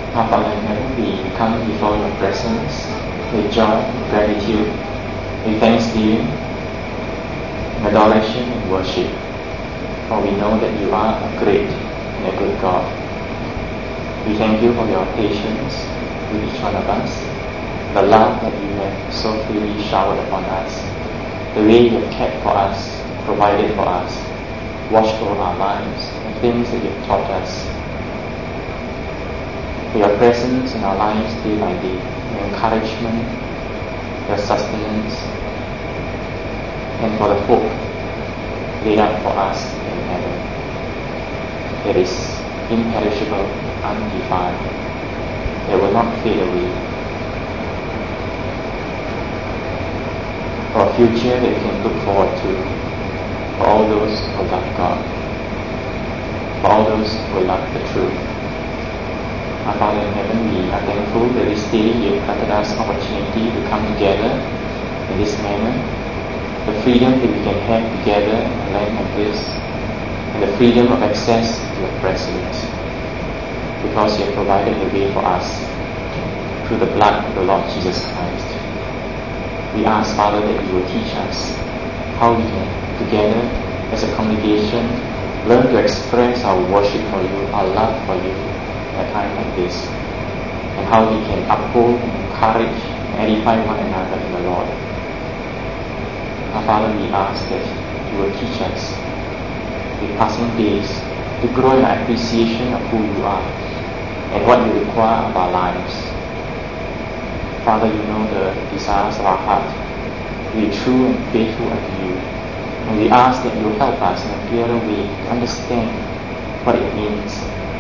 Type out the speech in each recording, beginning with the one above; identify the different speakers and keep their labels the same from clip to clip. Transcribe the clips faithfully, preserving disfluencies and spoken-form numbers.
Speaker 1: Our Father in heaven, we come before your presence with joy, gratitude, with thanksgiving, adoration and worship. For we know that you are a great and a good God. We thank you for your patience with each one of us, the love that you have so freely showered upon us, the way you have cared for us, provided for us, watched over our lives, and things that you have taught us. For your presence in our lives day by day, your encouragement, your sustenance, and for the hope laid up for us in heaven. It is imperishable, undefiled, that will not fade away. For a future that we can look forward to, for all those who love God, for all those who love the truth. Our Father in heaven, we are thankful that this day you have granted us opportunity to come together in this manner, the freedom that we can have together in a land like this, and the freedom of access to your presence, because you have provided the way for us through the blood of the Lord Jesus Christ. We ask, Father, that you will teach us how we can, together as a congregation, learn to express our worship for you, our love for you, at a time like this, and how we can uphold and encourage and edify one another in the Lord. Our Father, we ask that you will teach us with passing days to grow in our appreciation of who you are and what you require of our lives. Father, you know the desires of our heart to be true and faithful unto you, and we ask that you will help us in a clearer way to understand what it means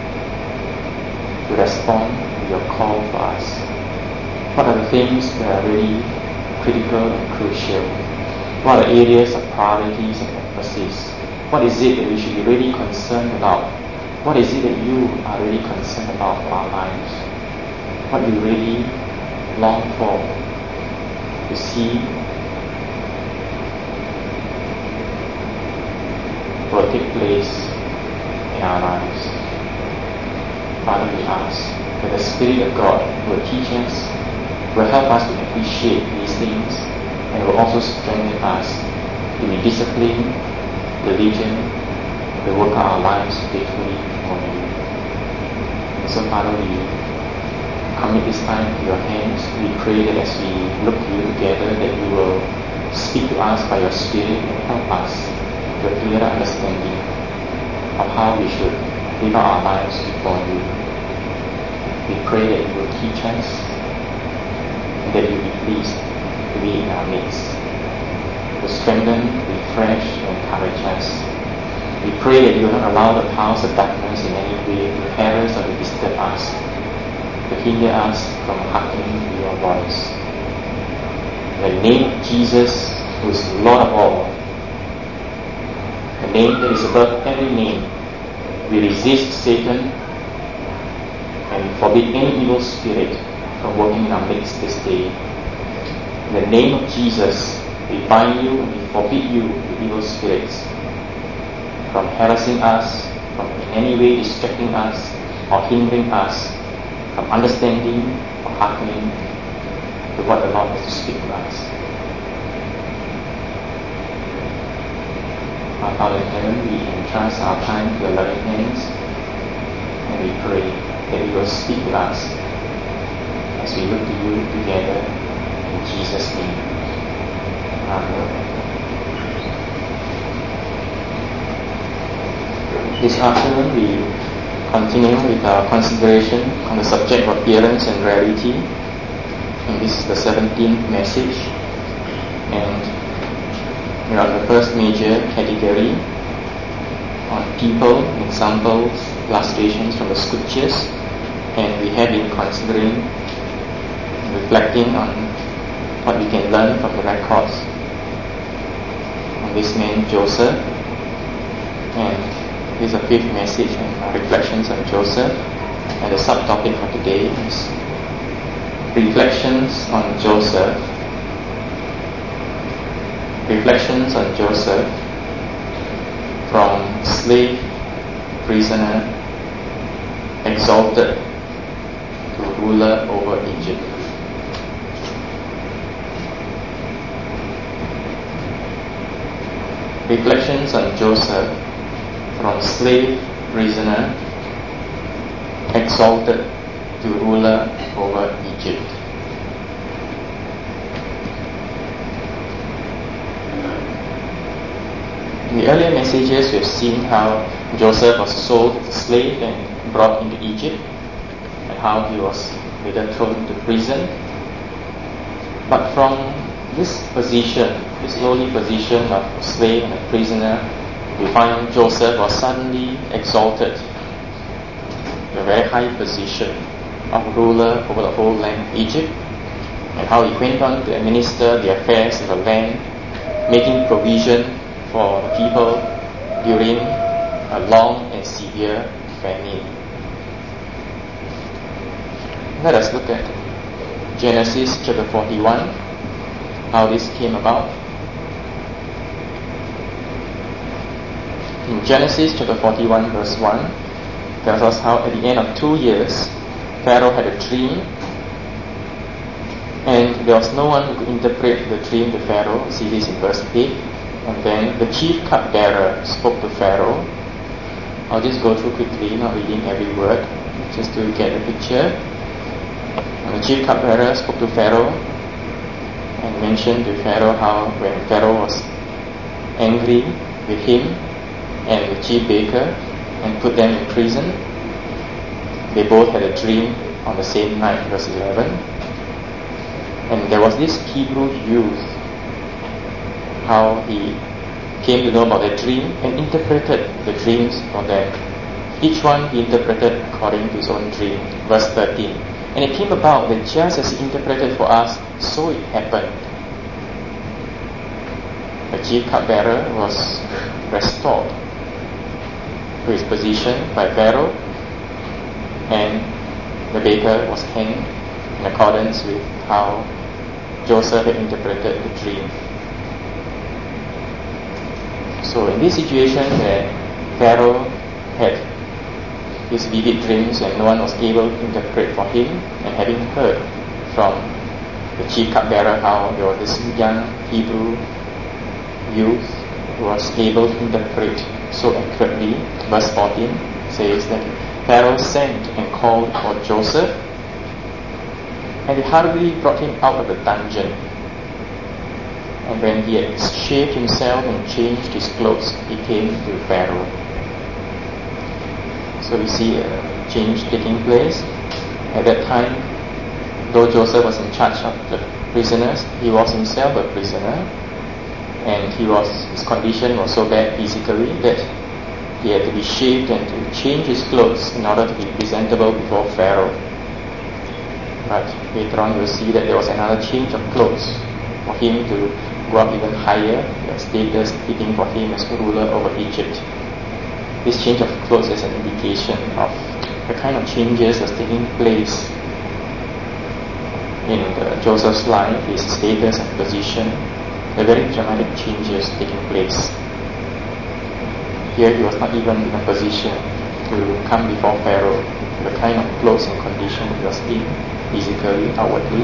Speaker 1: to respond to your call for us. What are the things that are really critical and crucial? What are the areas of priorities and emphasis? What is it that we should be really concerned about? What is it that you are really concerned about for our lives? What you really long for to see will take place in our lives. Father, we ask that the Spirit of God will teach us, will help us to appreciate these things, and will also strengthen us to be disciplined, diligent, to work out our lives faithfully for you. And so, Father, we commit this time to your hands. We pray that as we look to you together, that you will speak to us by your Spirit and help us to a clearer understanding of how we should live out our lives before you. We pray that you will teach us and that you will be pleased to be in our midst, to strengthen, refresh, and encourage us. We pray that you will not allow the powers of darkness in any way to harass or to disturb us, to hinder us from hearkening to your voice. In the name of Jesus, who is Lord of all, the name that is above every name, we resist Satan and forbid any evil spirit from working in our midst this day. In the name of Jesus, we bind you and we forbid you, the evil spirits, from harassing us, from in any way distracting us or hindering us from understanding or hearkening to what the Lord has to speak to us. Our Father in heaven, we entrust our time to your loving hands, and we pray that you will speak to us as we look to you together in Jesus' name. Amen. This afternoon we continue with our consideration on the subject of appearance and reality, and this is the seventeenth message, and we are on the first major category on people, examples, illustrations from the scriptures, and we have been considering, reflecting on what we can learn from the records on this man Joseph. And this is the fifth message on reflections on Joseph, and the subtopic for today is reflections on Joseph. Reflections on Joseph from slave, prisoner, exalted, ruler over Egypt. Reflections on Joseph, from slave prisoner exalted to ruler over Egypt. In the earlier messages, we have seen how Joseph was sold as a slave and brought into Egypt, and how he was later thrown into prison. But from this position, this lowly position of a slave and a prisoner, we find Joseph was suddenly exalted to a very high position of ruler over the whole land of Egypt, and how he went on to administer the affairs of the land, making provision for the people during a long and severe famine. Let us look at Genesis chapter forty-one, how this came about. In Genesis chapter forty-one verse one, tells us how at the end of two years, Pharaoh had a dream, and there was no one who could interpret the dream to Pharaoh. See this in verse eight. And then the chief cupbearer spoke to Pharaoh. I'll just go through quickly, not reading every word, just to get the picture. And the chief cupbearer spoke to Pharaoh and mentioned to Pharaoh how when Pharaoh was angry with him and the chief baker and put them in prison, they both had a dream on the same night, verse eleven. And there was this Hebrew youth, how he came to know about their dream and interpreted the dreams for them. Each one he interpreted according to his own dream. Verse thirteen. And it came about that just as he interpreted for us, so it happened. The chief cupbearer was restored to his position by Pharaoh, and the baker was hanged in accordance with how Joseph had interpreted the dream. So in this situation where Pharaoh had his vivid dreams and no one was able to interpret for him, and having heard from the chief cupbearer how there was this young Hebrew youth who was able to interpret so accurately, verse fourteen says that Pharaoh sent and called for Joseph, and they hurriedly brought him out of the dungeon. And when he had shaved himself and changed his clothes, he came to Pharaoh. So we see a change taking place. At that time, though Joseph was in charge of the prisoners, he was himself a prisoner, and he was his condition was so bad physically that he had to be shaved and to change his clothes in order to be presentable before Pharaoh. But later on, we'll see that there was another change of clothes for him to go up even higher, the status fitting for him as ruler over Egypt. This change of clothes is an indication of the kind of changes that's taking place in the Joseph's life, his status and position, the very dramatic changes taking place. Here he was not even in a position to come before Pharaoh, the kind of clothes and condition he was in, physically, outwardly.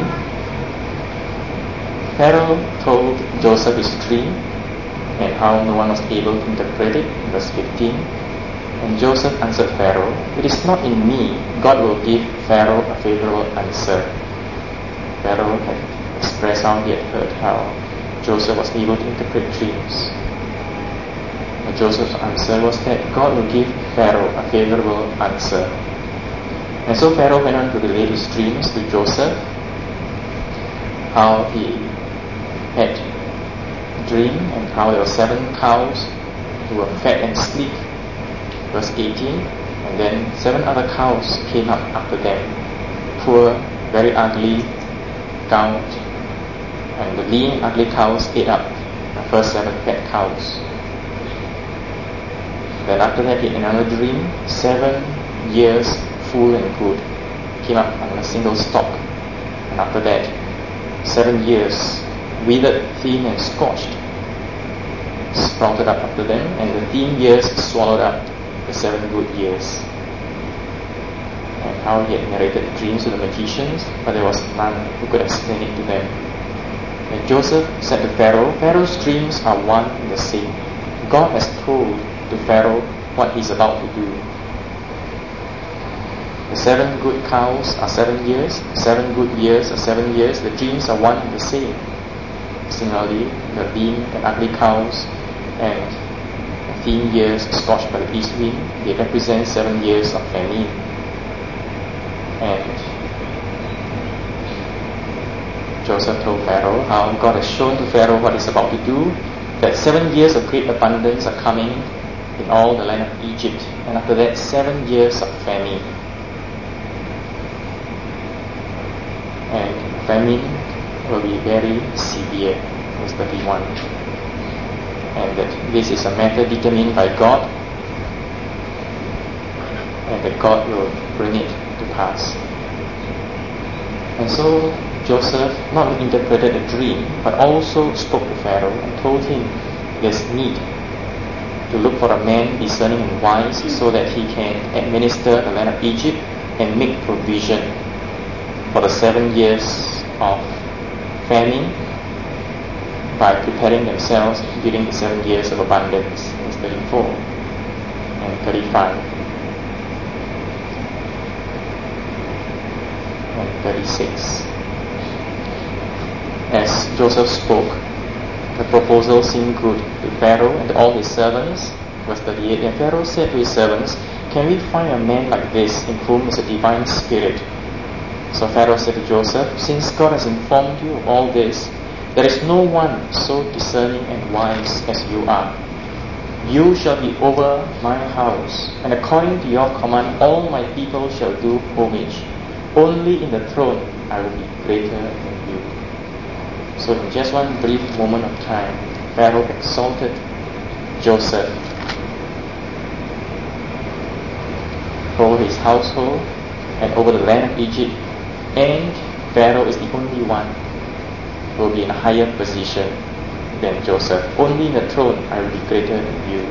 Speaker 1: Pharaoh told Joseph his dream and how no one was able to interpret it, verse fifteen. And Joseph answered Pharaoh, "It is not in me. God will give Pharaoh a favorable answer." Pharaoh had expressed how he had heard how Joseph was able to interpret dreams. And Joseph's answer was that God will give Pharaoh a favorable answer. And so Pharaoh went on to relate his dreams to Joseph, how he had dream and how there were seven cows who were fat and sleek, verse eighteen, and then seven other cows came up after them, poor, very ugly, gaunt, and the lean, ugly cows ate up the first seven fat cows. Then after that he had another dream, seven years full and good came up on a single stalk, and after that seven years withered, thin and scorched sprouted up after them, and the thin years swallowed up the seven good years. and how he had narrated dreams to the magicians, but there was none who could explain it to them. And Joseph said to Pharaoh, Pharaoh's dreams are one and the same. God has told to Pharaoh what he's about to do. The seven good cows are seven years, seven good years are seven years, the dreams are one and the same. Similarly, the lean and ugly cows and thin years scorched by the east wind, they represent seven years of famine. And Joseph told Pharaoh how God has shown to Pharaoh what he's about to do, that seven years of great abundance are coming in all the land of Egypt, and after that seven years of famine. And famine will be very severe, verse thirty-one. And that this is a matter determined by God, and that God will bring it to pass. And so Joseph not only interpreted a dream, but also spoke to Pharaoh and told him there's need to look for a man discerning and wise, so that he can administer the land of Egypt and make provision for the seven years of famine by preparing themselves during the seven years of abundance. Verse thirty-four and thirty-five and thirty-six. As Joseph spoke, the proposal seemed good to Pharaoh and to all his servants. Verse thirty-eight, and Pharaoh said to his servants, can we find a man like this in whom is a divine spirit? So Pharaoh said to Joseph, since God has informed you of all this, there is no one so discerning and wise as you are. You shall be over my house, and according to your command all my people shall do homage. Only in the throne I will be greater than you. So in just one brief moment of time, Pharaoh exalted Joseph over his household and over the land of Egypt, and Pharaoh is the only one who will be in a higher position than Joseph. Only in the throne I will be greater than you.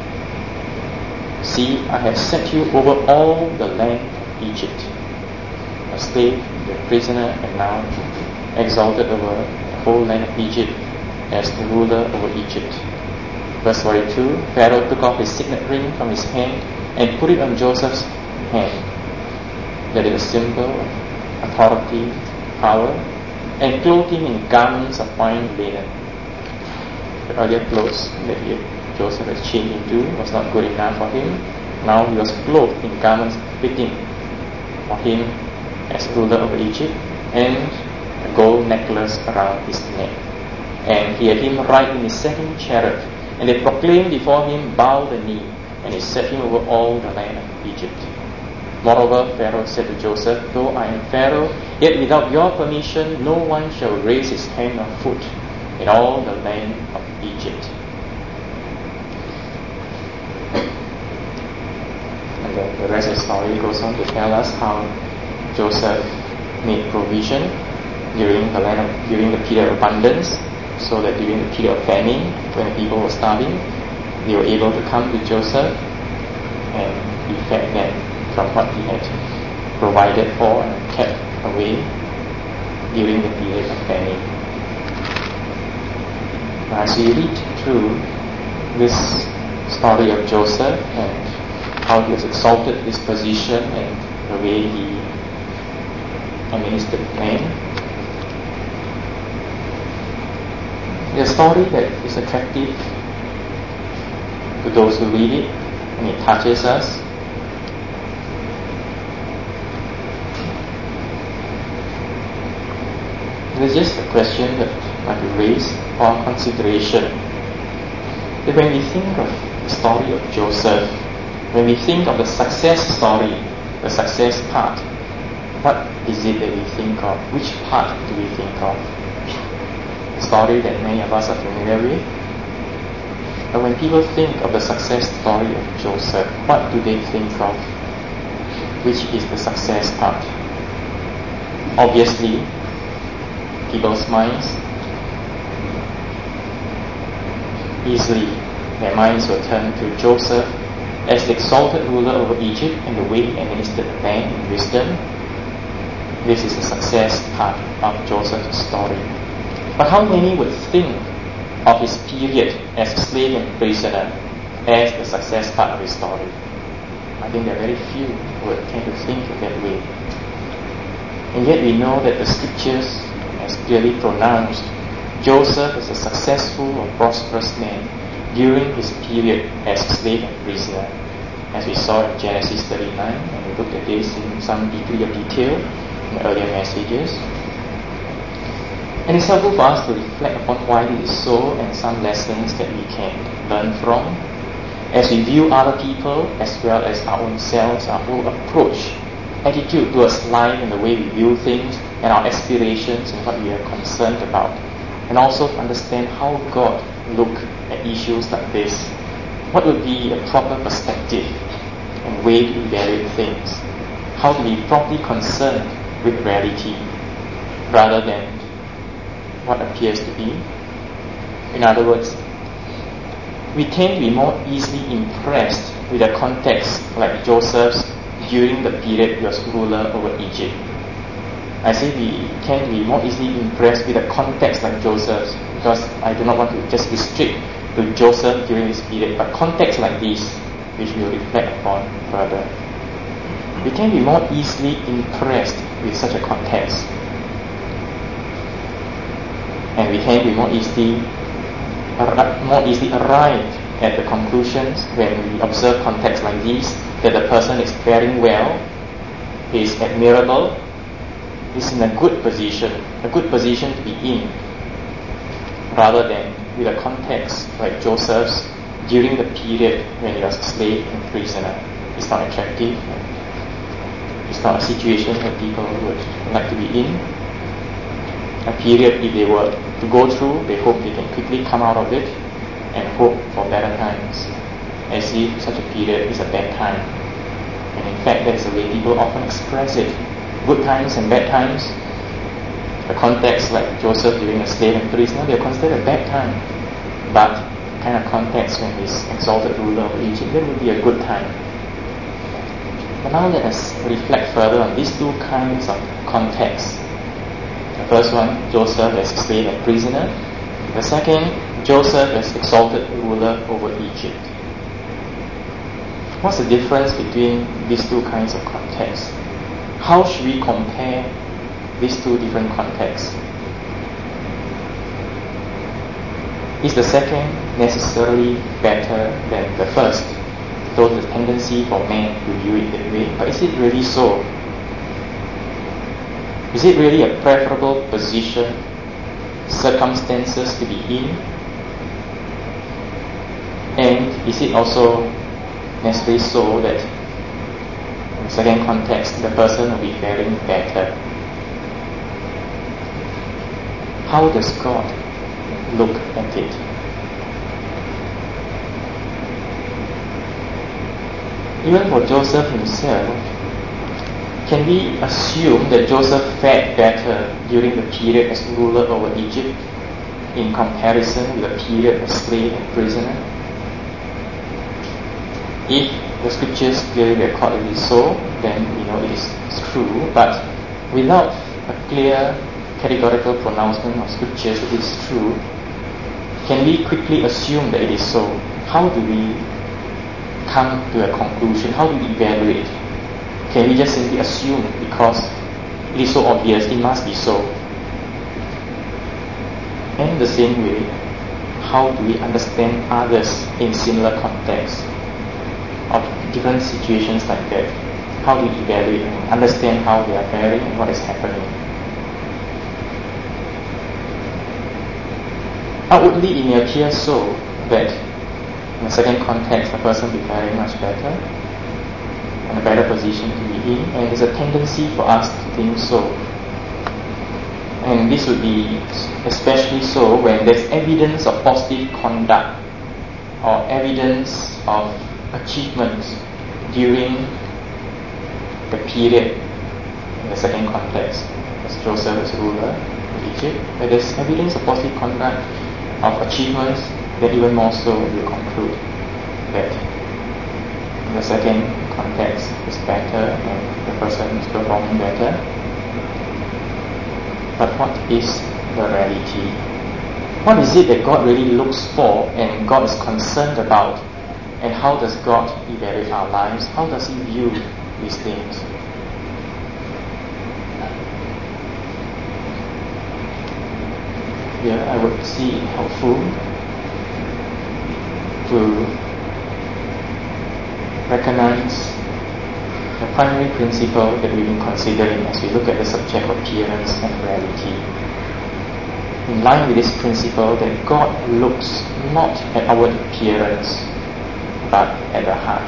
Speaker 1: See, I have set you over all the land of Egypt, a slave, a prisoner, and now exalted over the whole land of Egypt as the ruler over Egypt. Verse forty-two, Pharaoh took off his signet ring from his hand and put it on Joseph's hand. That is a symbol of authority, power, and clothed him in garments of fine linen. The earlier clothes that he, Joseph had changed into was not good enough for him. Now he was clothed in garments fitting for him as ruler over Egypt, and a gold necklace around his neck. And he had him ride in his second chariot, and they proclaimed before him, bow the knee, and he set him over all the land of Egypt. Moreover, Pharaoh said to Joseph, though I am Pharaoh, yet without your permission no one shall raise his hand or foot in all the land of Egypt. And then the rest of the story goes on to tell us how Joseph made provision during the land of, during the period of abundance, so that during the period of famine, when the people were starving, they were able to come to Joseph and he fed them from what he had provided for and kept away during the period of famine. As we read through this story of Joseph and how he has exalted his position and the way he administered land, it's a story that is attractive to those who read it, and it touches us. There's just a question that might be raised for consideration. That when we think of the story of Joseph, when we think of the success story, the success part, what is it that we think of? Which part do we think of? The story that many of us are familiar with? But when people think of the success story of Joseph, what do they think of? Which is the success part? Obviously, people's minds, easily their minds will turn to Joseph as the exalted ruler over Egypt and the way he administered the land in wisdom. This is the success part of Joseph's story. But how many would think of his period as slave and prisoner as the success part of his story? I think there are very few who would tend to think in that way. And yet we know that the scriptures has clearly pronounced Joseph as a successful or prosperous man during his period as slave and prisoner, as we saw in Genesis thirty-nine, and we looked at this in some degree of detail in earlier messages. And it's helpful for us to reflect upon why this is so and some lessons that we can learn from as we view other people as well as our own selves, our whole approach, attitude towards life and the way we view things and our aspirations and what we are concerned about. And also to understand how God looked at issues like this. What would be a proper perspective and way to evaluate things? How to be properly concerned with reality rather than what appears to be. In other words, we tend to be more easily impressed with a context like Joseph's during the period he was ruler over Egypt. I say we tend to be more easily impressed with a context like Joseph's because I do not want to just restrict to Joseph during this period, but contexts like this, which we will reflect upon further. We tend to be more easily impressed with such a context. And we tend to be more easily more easily arrive at the conclusions when we observe contexts like these, that the person is faring well, is admirable, is in a good position, a good position to be in, rather than with a context like Joseph's during the period when he was a slave and prisoner. It's not attractive. It's not a situation that people would like to be in. A period, if they were to go through, they hope they can quickly come out of it and hope for better times, as if such a period is a bad time. And in fact, that's the way people often express it. Good times and bad times. The context like Joseph during a slave and prisoner, they are considered a bad time. But the kind of context when he's exalted ruler of Egypt, that would be a good time. But now let us reflect further on these two kinds of contexts. The first one, Joseph as slave and prisoner. The second, Joseph as exalted ruler over Egypt. What's the difference between these two kinds of contexts? How should we compare these two different contexts? Is the second necessarily better than the first? Though the tendency for men to view it that way, but is it really so? Is it really a preferable position, circumstances to be in? And is it also necessarily so that in the second context, the person will be faring better? How does God look at it? Even for Joseph himself, can we assume that Joseph fared better during the period as ruler over Egypt in comparison with the period as slave and prisoner? If the scriptures clearly record it is so, then we know it is true, but without a clear categorical pronouncement of scriptures that it is true, can we quickly assume that it is so? How do we come to a conclusion? How do we evaluate? Can we just simply assume because it is so obvious, it must be so? And in the same way, how do we understand others in similar contexts of different situations like that? How do we evaluate and understand how they are faring and what is happening? Outwardly, it may appear so that in the second context, the person will be faring much better, in a better position to be in, and there's a tendency for us to think so. And this would be especially so when there's evidence of positive conduct or evidence of achievements during the period in the second context, as Joseph as ruler of Egypt, where there's evidence of positive conduct, of achievements, that even more so will conclude that In the second context, is better and the person is performing better. But what is the reality? What is it that God really looks for and God is concerned about? And how does God evaluate our lives? How does He view these things? Here I would see it helpful to recognize the primary principle that we've been considering as we look at the subject of appearance and reality. In line with this principle that God looks not at outward appearance but at the heart.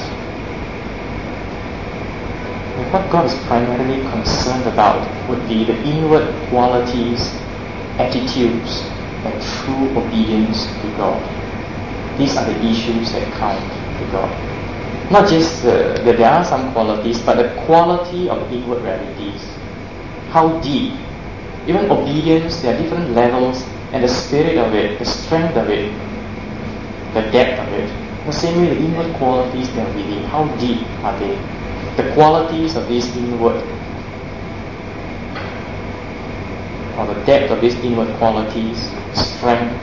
Speaker 1: And what God is primarily concerned about would be the inward qualities, attitudes, and true obedience to God. These are the issues that count to God. Not just uh, that there are some qualities, but the quality of the inward realities. How deep. Even obedience, there are different levels, and the spirit of it, the strength of it, the depth of it. The same way, the inward qualities that are within, how deep are they? The qualities of these inward, or the depth of these inward qualities, strength,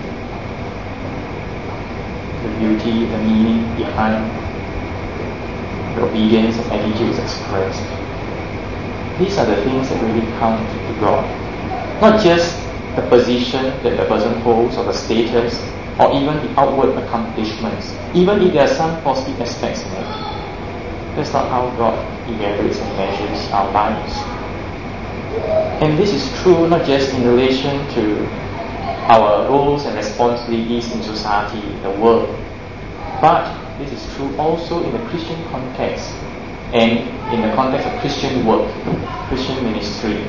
Speaker 1: the beauty, the meaning behind the obedience and attitudes expressed. These are the things that really count to God. Not just the position that the person holds or the status or even the outward accomplishments, even if there are some positive aspects in it. That's not how God evaluates and measures our lives. And this is true not just in relation to our roles and responsibilities in society, in the world, but this is true also in the Christian context and in the context of Christian work, Christian ministry.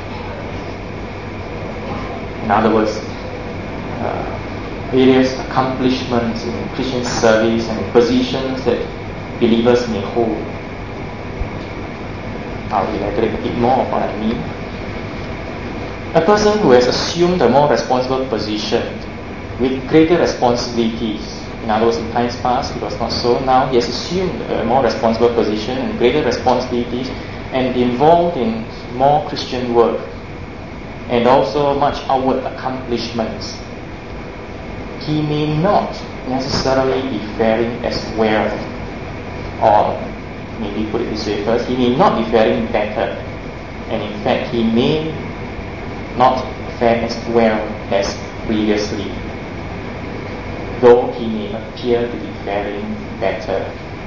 Speaker 1: In other words, uh, various accomplishments in Christian service and positions that believers may hold. I'll elaborate a bit more of what I mean. A person who has assumed a more responsible position with greater responsibilities, in other words, in times past it was not so, now he has assumed a more responsible position and greater responsibilities and involved in more Christian work and also much outward accomplishments. He may not necessarily be faring as well, or maybe put it this way first, he may not be faring better, and in fact he may not fare as well as previously, though he may appear to be faring better.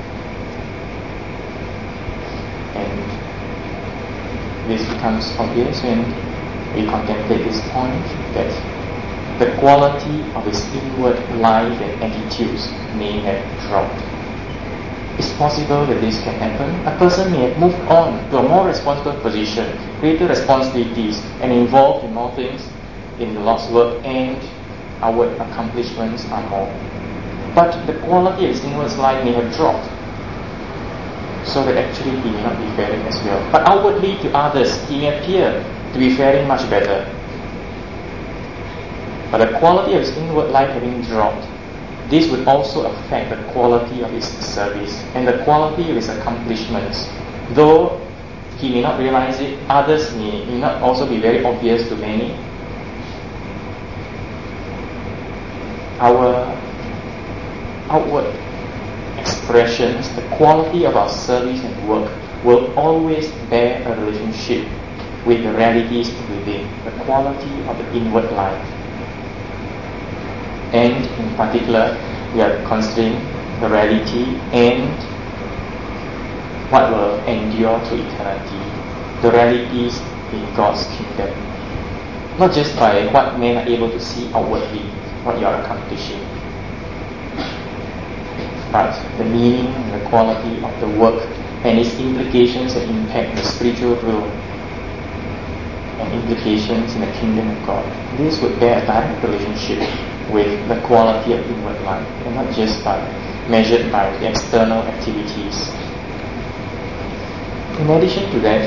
Speaker 1: And this becomes obvious when we contemplate this point, that the quality of his inward life and attitudes may have dropped. It's possible that this can happen. A person may have moved on to a more responsible position, greater responsibilities, and involved in more things in the Lord's work, and outward accomplishments are more. But the quality of his inward life may have dropped, so that actually he may not be faring as well. But outwardly to others, he may appear to be faring much better. But the quality of his inward life having dropped, this would also affect the quality of his service and the quality of his accomplishments. Though he may not realize it, others may, may not also be very obvious to many. Our outward expressions, the quality of our service and work will always bear a relationship with the realities within, the quality of the inward life. And in particular, we are considering the reality and what will endure to eternity, the realities in God's kingdom. Not just by what men are able to see outwardly, what you are accomplishing, but the meaning and the quality of the work and its implications that impact the spiritual realm and implications in the kingdom of God. This would bear a direct relationship with the quality of inward life, and not just by measured by the external activities. In addition to that,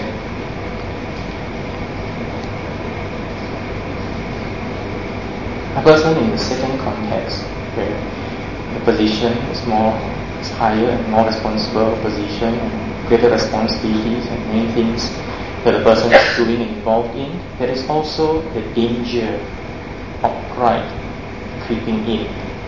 Speaker 1: a person in the second context, where the position is more is higher and more responsible position and greater responsibilities and many things that the person is doing and involved in, there is also the danger of pride creeping in.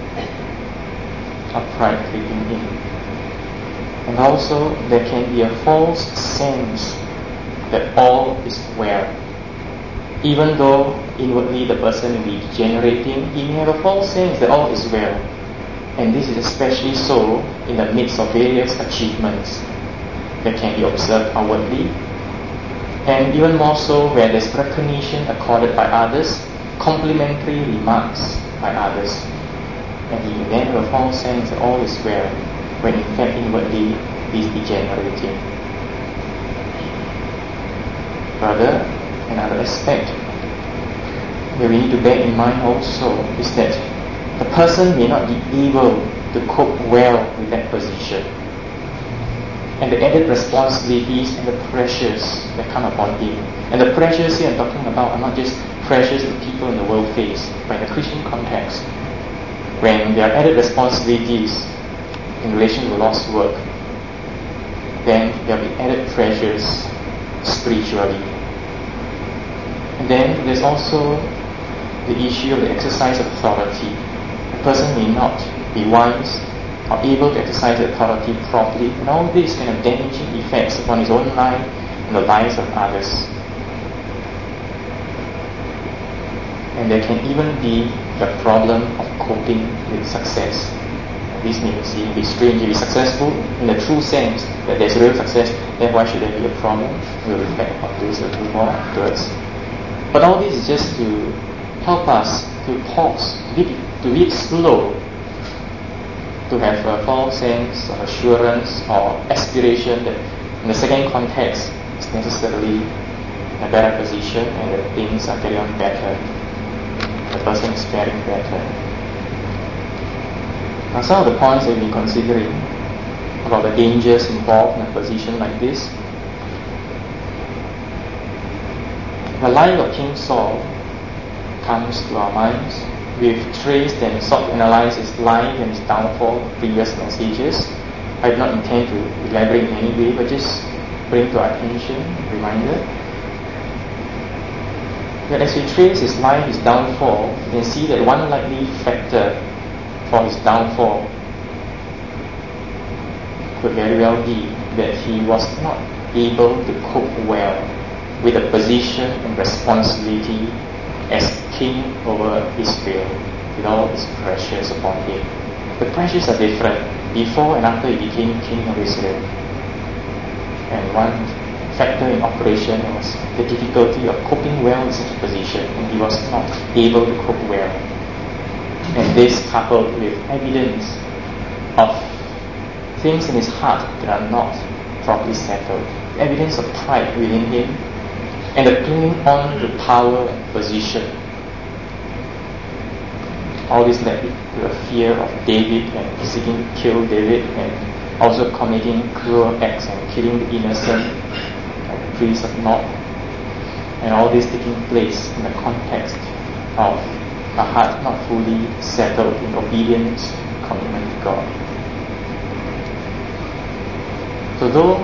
Speaker 1: Of pride creeping in. And also there can be a false sense that all is well. Even though inwardly the person will be degenerating, he may have a false sense that all is well. And this is especially so in the midst of various achievements that can be observed outwardly, and even more so where there's recognition accorded by others, complimentary remarks by others. And he may then have a false sense that all is well, when in fact inwardly he is degenerating. Further, another aspect that we need to bear in mind also is that the person may not be able to cope well with that position, and the added responsibilities and the pressures that come upon him. And the pressures here I'm talking about are not just pressures that people in the world face, but in the Christian context, when there are added responsibilities in relation to the Lord's work, then there will be added pressures spiritually. And then there's also the issue of the exercise of authority. The person may not be wise or able to exercise authority properly, and all this can have damaging effects upon his own life and the lives of others. And there can even be the problem of coping with success. This may seem be strange. If he's successful in the true sense that there's real success, then why should there be a problem? We'll reflect on this a little more afterwards. But all this is just to help us to pause, to be, to be slow, to have a false sense of assurance or aspiration that in the second context is necessarily in a better position and that things are carrying on better, the person is faring better. Now some of the points that we've been considering about the dangers involved in a position like this. The life of King Saul comes to our minds. We've traced and sought to analyze his life and his downfall in previous messages. I do not intend to elaborate in any way, but just bring to our attention a reminder that as we trace his life, his downfall, you can see that one likely factor for his downfall could very well be that he was not able to cope well with the position and responsibility as king over Israel, with all its pressures upon him. The pressures are different before and after he became king of Israel. And one factor in operation was the difficulty of coping well with such a position, and he was not able to cope well. And this coupled with evidence of things in his heart that are not properly settled, evidence of pride within him, and the clinging on to power and position. All this led to a fear of David and seeking to kill David, and also committing cruel acts and killing the innocent, like the priest of Nob. And all this taking place in the context of a heart not fully settled in obedience and commitment to God. So though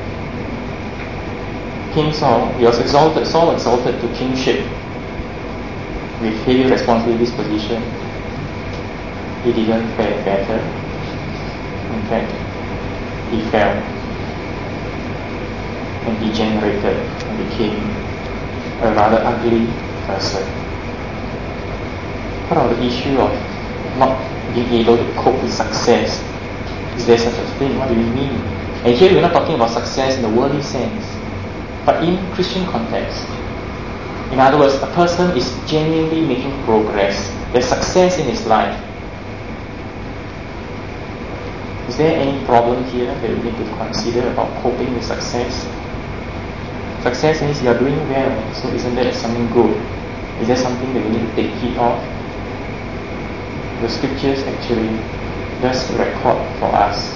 Speaker 1: King Saul, he was exalted, Saul exalted to kingship with heavy responsibilities position, he didn't fare better. In fact, he fell and degenerated and became a rather ugly person. What about the issue of not being able to cope with success? Is there such a thing? What do we mean? And here we're not talking about success in the worldly sense, but in Christian context. In other words, a person is genuinely making progress. There's success in his life. Is there any problem here that we need to consider about coping with success? Success means you are doing well, so isn't that something good? Is there something that we need to take heed of? The scriptures actually does record for us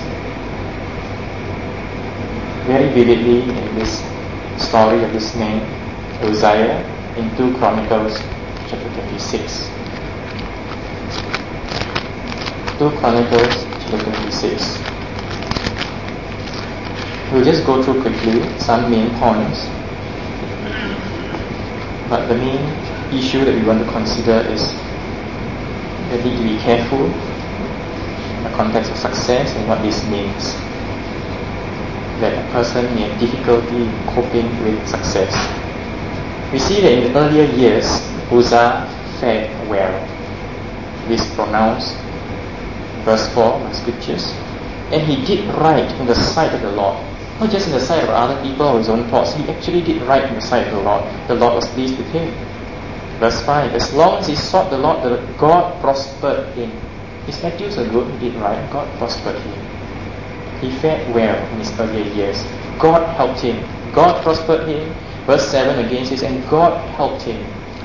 Speaker 1: very vividly in this story of this man Uzziah in Second Chronicles chapter twenty-six. Second Chronicles chapter twenty-six. We'll just go through quickly some main points. But the main issue that we want to consider is that we need to be careful in the context of success and what this means. That a person may have difficulty coping with success. We see that in the earlier years, Uzzah fared well. This pronounced verse four of the scriptures. And he did right in the sight of the Lord. Not just in the sight of other people or his own thoughts. He actually did right in the sight of the Lord. The Lord was pleased with him. Verse five. As long as he sought the Lord, the God prospered him. His attitudes were good. He did right. God prospered him. He fared well in his earlier years. God helped him. God prospered him. Verse seven again says, and God helped him.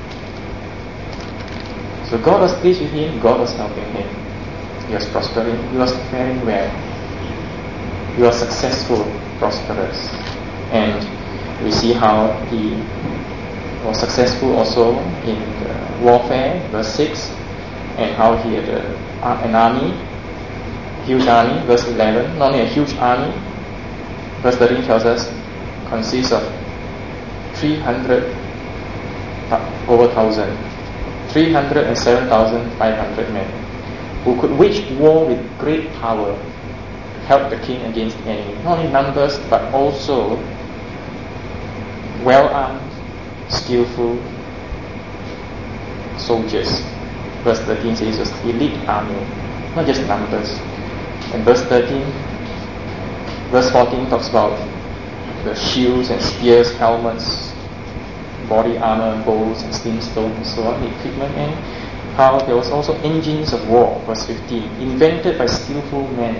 Speaker 1: So God was pleased with him. God was helping him. He was prospering. He was faring well. He was successful, prosperous. And we see how he was successful also in the warfare, verse six, and how he had a, an army, huge army, verse eleven. Not only a huge army, verse thirteen tells us, consists of three hundred over thousand, three hundred seven thousand five hundred men, who could wage war with great power, help the king against the enemy. Not only numbers, but also well-armed, skillful soldiers. Verse thirteen says it was elite army, not just numbers. And verse thirteen, verse fourteen talks about the shields and spears, helmets, body armor, bows and sling stones and so on, the equipment, and how there was also engines of war, verse fifteen, invented by skillful men.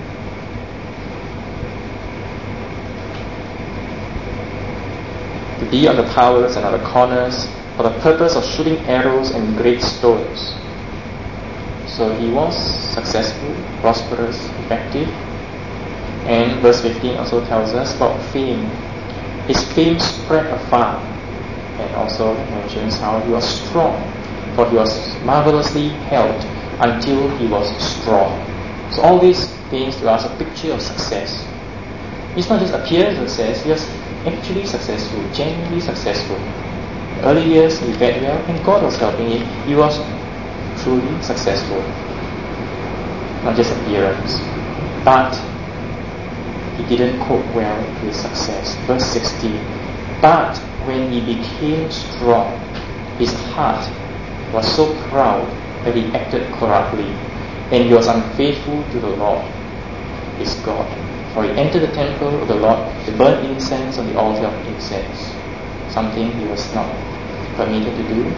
Speaker 1: To be on the towers and on the corners for the purpose of shooting arrows and great stones. So he was successful, prosperous, effective. And verse fifteen also tells us about fame. His fame spread afar, and also mentions how he was strong, for he was marvelously helped until he was strong. So all these paints to us a picture of success. It's not just appearance of success, he was actually successful, genuinely successful. In the early years he fared well, and God was helping him. He was truly successful. Not just appearance, but he didn't cope well with success. Verse sixteen. But when he became strong, his heart was so proud that he acted corruptly, and he was unfaithful to the Lord, his God. For he entered the temple of the Lord to burn incense on the altar of incense, something he was not permitted to do.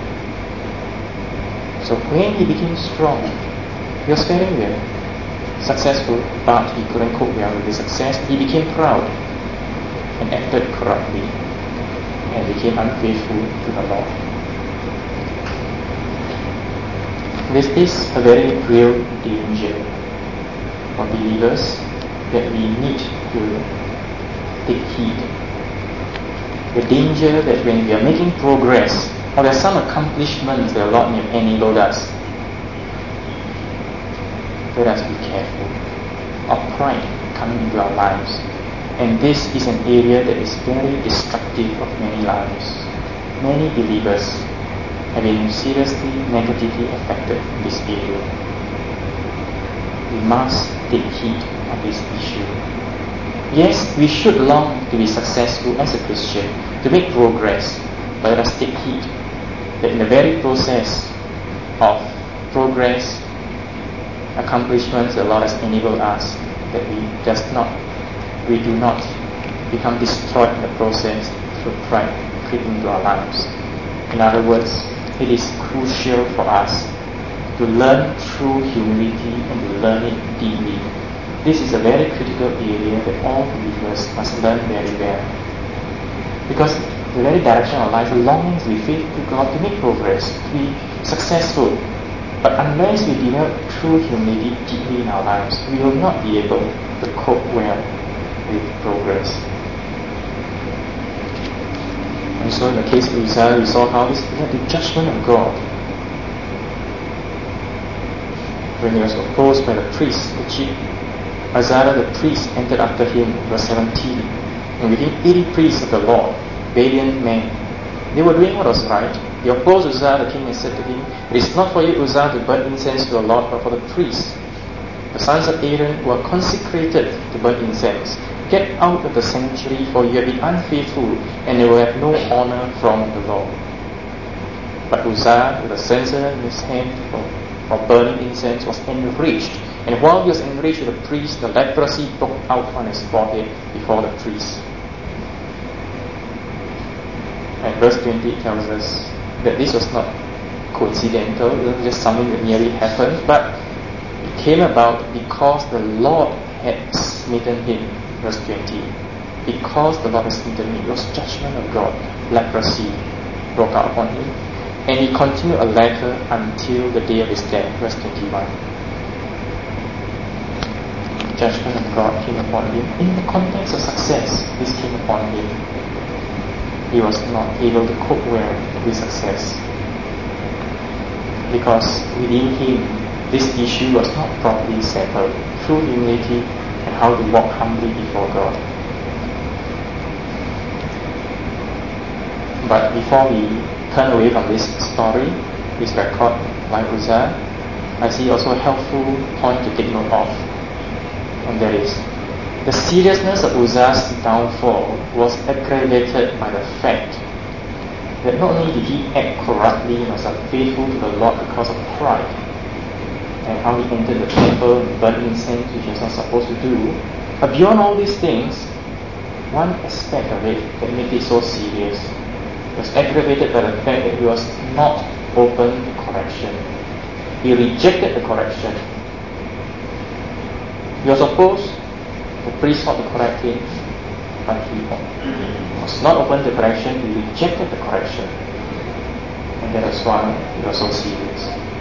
Speaker 1: So when he became strong, he was very well, successful, but he couldn't cope well with his success. He became proud and acted corruptly and became unfaithful to the Lord. This is a very real danger for believers that we need to take heed. The danger that when we are making progress, or there are some accomplishments that the Lord may have enabled us, let us be careful of pride coming into our lives. And this is an area that is very destructive of many lives. Many believers have been seriously negatively affected in this area. We must take heed of this issue. Yes, we should long to be successful as a Christian, to make progress, but let us take heed that in the very process of progress, accomplishments the Lord has enabled us, that we just not, we do not become destroyed in the process through pride creeping into our lives. In other words, it is crucial for us to learn true humility and to learn it deeply. This is a very critical area that all believers must learn very well. Because the very direction of our life, the longing to be faithful to God, to make progress, to be successful. But unless we develop true humility deeply in our lives, we will not be able to cope well with progress. And so in the case of Uzziah, we saw how this led to judgment of God. When he was opposed by the priests, the chief Azariah the priest entered after him, verse seventeen. And with him eighty priests of the Lord, valiant men. They were doing what was right. They opposed Uzzah the king and said to him, "It is not for you, Uzzah, to burn incense to the Lord, but for the priests, the sons of Aaron, who are consecrated to burn incense. Get out of the sanctuary, for you have been unfaithful, and you will have no honor from the Lord." But Uzzah, with a censer in his hand for, for burning incense, was enraged. And while he was enraged with the priest, the leprosy broke out on his forehead before the priest. And verse twenty tells us that this was not coincidental, it wasn't just something that merely happened, but it came about because the Lord had smitten him. Verse twenty. Because the Lord had smitten him, it was judgment of God. Leprosy broke out upon him. And he continued a leper until the day of his death. Verse twenty-one. Judgment of God came upon him. In the context of success, this came upon him. He was not able to cope well with success, because within him this issue was not properly settled through humility and how to walk humbly before God. But before we turn away from this story, this record by Uzzah, I see also a helpful point to take note of, and that is the seriousness of Uzzah's downfall was aggravated by the fact that not only did he act corruptly and was unfaithful to the Lord because of pride, and how he entered the temple and burned incense, which he was not supposed to do, but beyond all these things, one aspect of it that made it so serious was aggravated by the fact that he was not open to correction. He rejected the correction. He was opposed. The priest sought to correct him, but he was not open to correction. He rejected the correction, and that is why it was so serious.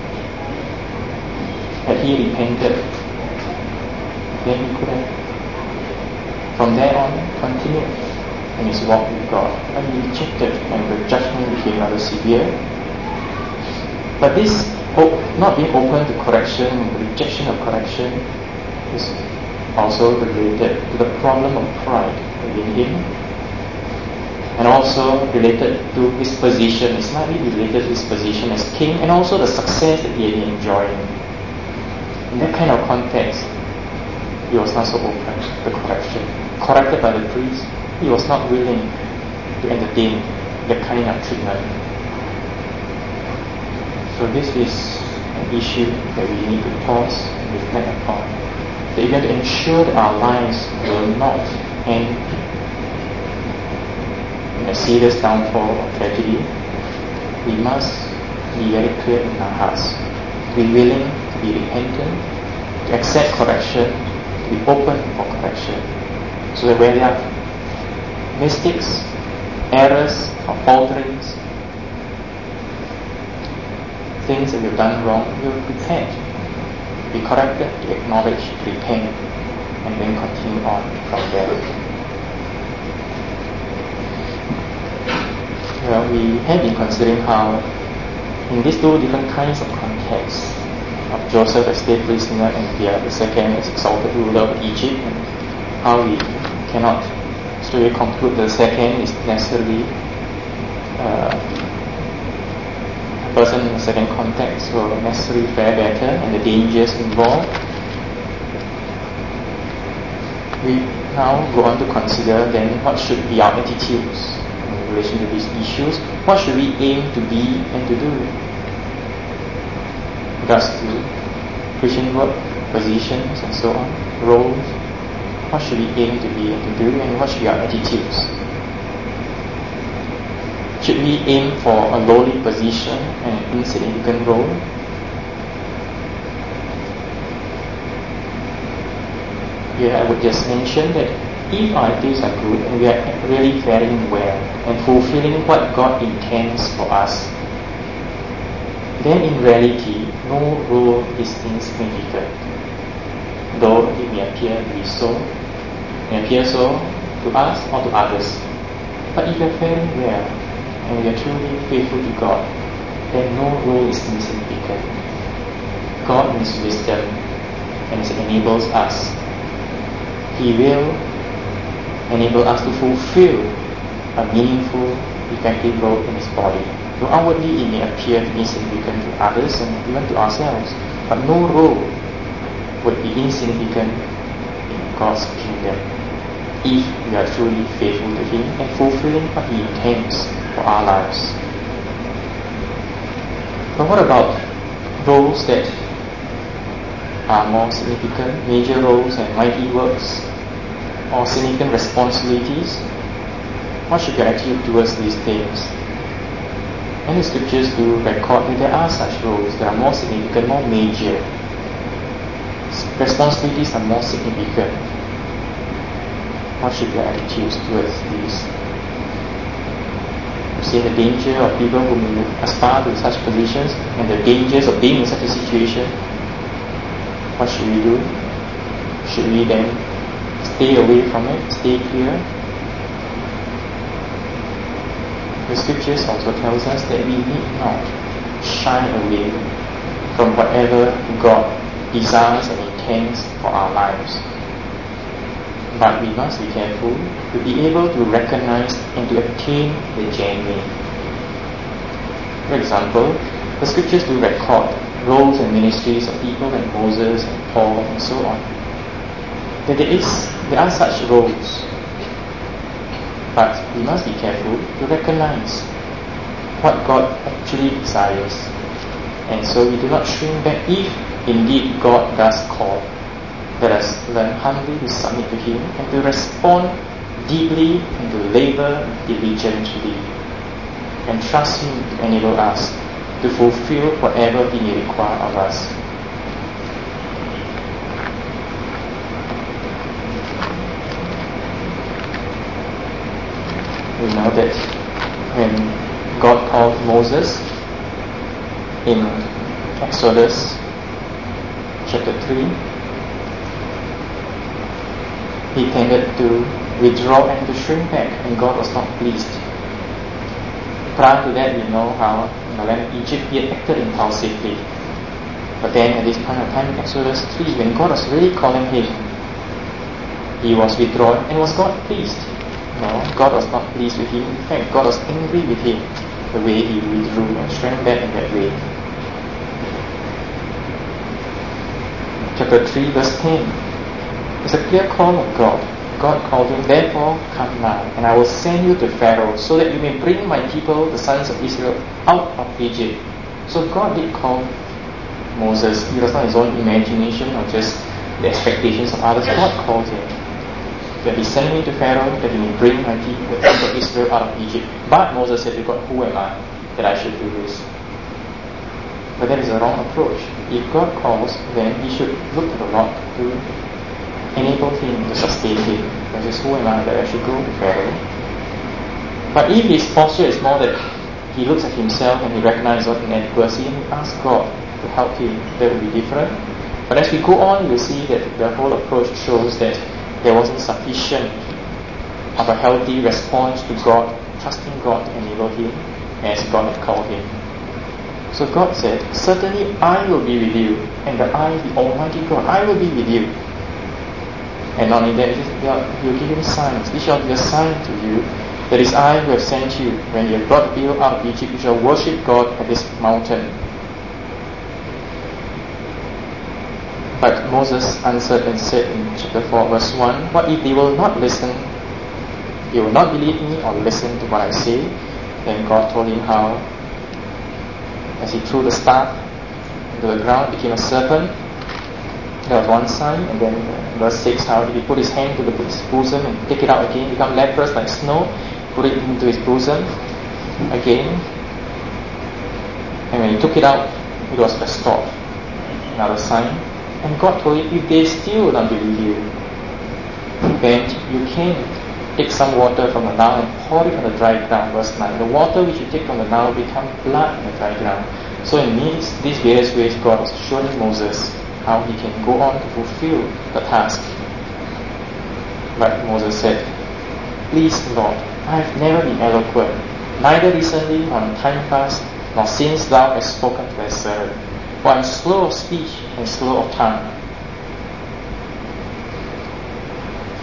Speaker 1: Had he repented, then he could have, from there on, continued in his walk with God. But he rejected, and the judgment became rather severe. But this not being open to correction, the rejection of correction, is also related to the problem of pride within him, and also related to his position. It's slightly related to his position as king, and also the success that he had been enjoying. In that kind of context, he was not so open to correction. Corrected by the priest, he was not willing to entertain that kind of treatment. So this is an issue that we need to pause and reflect upon. That we have to ensure that our lives will not end in a serious downfall or tragedy. We must be very clear in our hearts, to be willing to be repentant, to accept correction, to be open for correction, so that where there are mistakes, errors, or falterings, things that we've done wrong, we will repent, be corrected, to acknowledge, to repent, and then continue on from there. Well, we have been considering how, in these two different kinds of contexts, of Joseph as state prisoner and Pierre the second as exalted ruler of Egypt, and how we cannot straight conclude the second is necessarily uh, a person in the second context will necessarily fare better, and the dangers involved. We now go on to consider then what should be our attitudes in relation to these issues. What should we aim to be and to do? Regards to Christian work, positions, and so on, roles. What should we aim to be and to do, and what should be our attitudes? Should we aim for a lowly position and an insignificant role? Here I would just mention that if our attitudes are good and we are really faring well and fulfilling what God intends for us, then in reality, no role is insignificant, though it may appear to be so, may appear so to us or to others. But if we are faring well and we are truly faithful to God, then no role is insignificant. God in His wisdom and He enables us He will enable us to fulfill a meaningful, effective role in His body. Though outwardly it may appear insignificant to others and even to ourselves, but no role would be insignificant in God's kingdom if we are truly faithful to Him and fulfilling what He intends for our lives. But what about roles that are more significant, major roles and mighty works, or significant responsibilities? What should be your attitude towards these things? And the scriptures do record that there are such roles that are more significant, more major. Responsibilities are more significant. What should be your attitudes towards these? We've seen the danger of people who may aspire to such positions and the dangers of being in such a situation. What should we do? Should we then stay away from it, stay clear? The scriptures also tells us that we need not shy away from whatever God desires and intends for our lives. But we must be careful to be able to recognize and to obtain the genuine. For example, the scriptures do record roles and ministries of people like Moses and Paul and so on. That there is, there are such roles. But we must be careful to recognize what God actually desires. And so we do not shrink back if indeed God does call. Let us learn humbly to submit to Him and to respond deeply and to labor diligently and trust Him to enable us to fulfill whatever He may require of us. We know that when God called Moses in Exodus chapter three, he tended to withdraw and to shrink back, and God was not pleased. Prior to that, we know how in the land of Egypt he had acted impulsively. But then at this point of time in Exodus three, when God was really calling him, he was withdrawn, and was God pleased? No, God was not pleased with him. In fact, God was angry with him, the way he withdrew and shrank back in that way. Chapter three, verse ten. It's a clear call of God. God called him, therefore come now, and I will send you to Pharaoh, so that you may bring my people, the sons of Israel, out of Egypt. So God did call Moses. It was not his own imagination or just the expectations of others. God called him. That he sent me to Pharaoh, that he may bring my people, the sons of Israel, out of Egypt. But Moses said to God, who am I that I should do this? But that is a wrong approach. If God calls, then he should look to the Lord to enable him to sustain him. He says, who am I that I should go to Pharaoh? But if his posture is more that he looks at himself and he recognizes God's inadequacy and he asks God to help him, that will be different. But as we go on, we'll see that the whole approach shows that there wasn't sufficient of a healthy response to God, trusting God to enable him as God had called him. So God said, certainly I will be with you, and that I, the Almighty God, I will be with you. And not only that, he will give him signs. This shall be a sign to you, that is I who have sent you. When you have brought the people out of Egypt, you shall worship God at this mountain. But Moses answered and said in chapter four, verse one, what if they will not listen? They will not believe me or listen to what I say? Then God told him how, as he threw the staff into the ground, it became a serpent. That was one sign. And then uh, verse six, how he put his hand to the, his bosom and take it out again, become leprous like snow, put it into his bosom again. And when he took it out, it was restored. Another sign. And God told him, if they still will not believe you, then you can take some water from the Nile and pour it on the dry ground. Verse nine. The water which you take from the Nile will become blood in the dry ground. So in these, these various ways, God was showing Moses how he can go on to fulfill the task. But Moses said, please Lord, I have never been eloquent, neither recently nor in time past, nor since thou hast spoken to thy servant. For I am slow of speech and slow of tongue.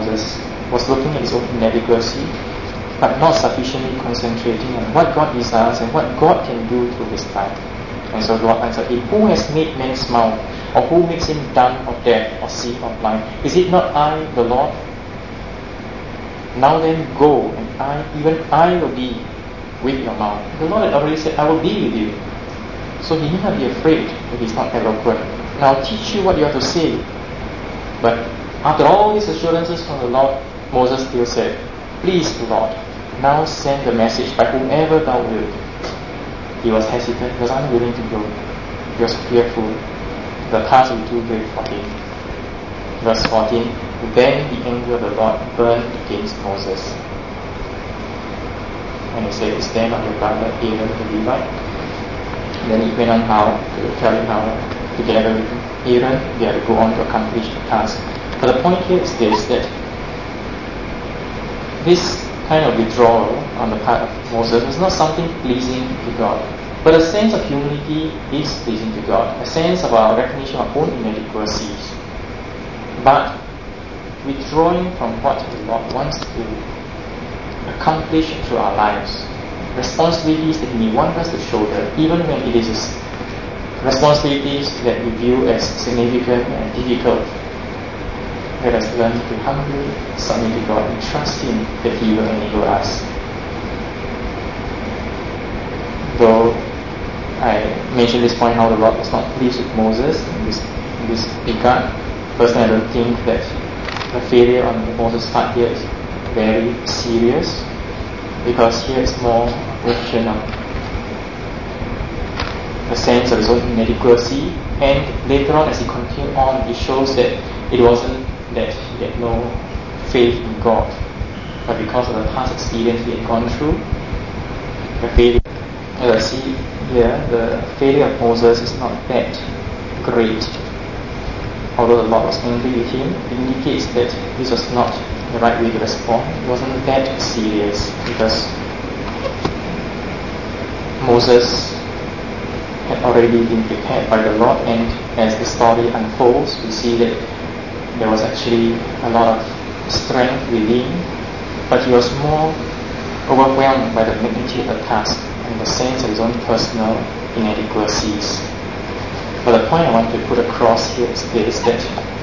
Speaker 1: Moses was looking at his own inadequacy, but not sufficiently concentrating on what God desires and what God can do through his life. And so God answered him, who has made man smile, or who makes him dumb or deaf or sick or blind? Is it not I, the Lord? Now then go, and I, even I will be with your mouth. The Lord had already said, I will be with you. So he need not be afraid if he's not eloquent. And I'll teach you what you have to say. But after all these assurances from the Lord, Moses still said, please, Lord, now send the message by whomever thou wilt. He was hesitant, he was unwilling to go. He was fearful. The task would be too great for him. Verse fourteen, then the anger of the Lord burned against Moses. And he said, is there not your brother Aaron the Levite? Then he went on how to tell him how together with Aaron they had to go on to accomplish the task. But the point here is this, that this kind of withdrawal on the part of Moses was not something pleasing to God. But a sense of humility is pleasing to God, a sense of our recognition of our own inadequacies. But withdrawing from what the Lord wants to accomplish through our lives, responsibilities that He may want us to shoulder, even when it is responsibilities that we view as significant and difficult, let us learn to humbly submit to God and trust Him that He will enable us. Though I mentioned this point how the Lord was not pleased with Moses in this, in this regard, personally I don't think that the failure on Moses' part here is very serious, because here it's more a question of the sense of his own inadequacy, and later on as he continued on, it shows that it wasn't that he had no faith in God, but because of the past experience he had gone through, the failure, as I see here, the failure of Moses is not that great. Although the Lord was angry with him, it indicates that this was not the right way to respond. It wasn't that serious, because Moses had already been prepared by the Lord, and as the story unfolds, we see that there was actually a lot of strength within, but he was more overwhelmed by the magnitude of the task and the sense of his own personal inadequacies. But the point I want to put across here is this, that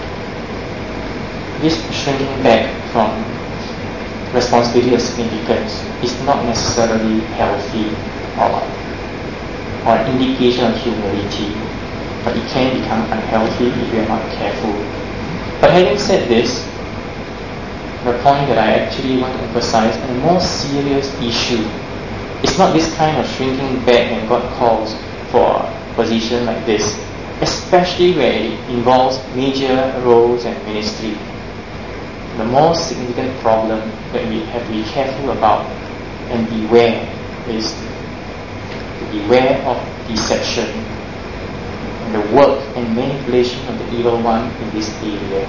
Speaker 1: this shrinking back from responsibility of significance is not necessarily healthy or, or an indication of humility, but it can become unhealthy if we are not careful. But having said this, the point that I actually want to emphasize, a more serious issue, is not this kind of shrinking back when God calls for a position like this, especially where it involves major roles and ministry. The more significant problem that we have to be careful about and beware is to beware of deception and the work and manipulation of the evil one in this area.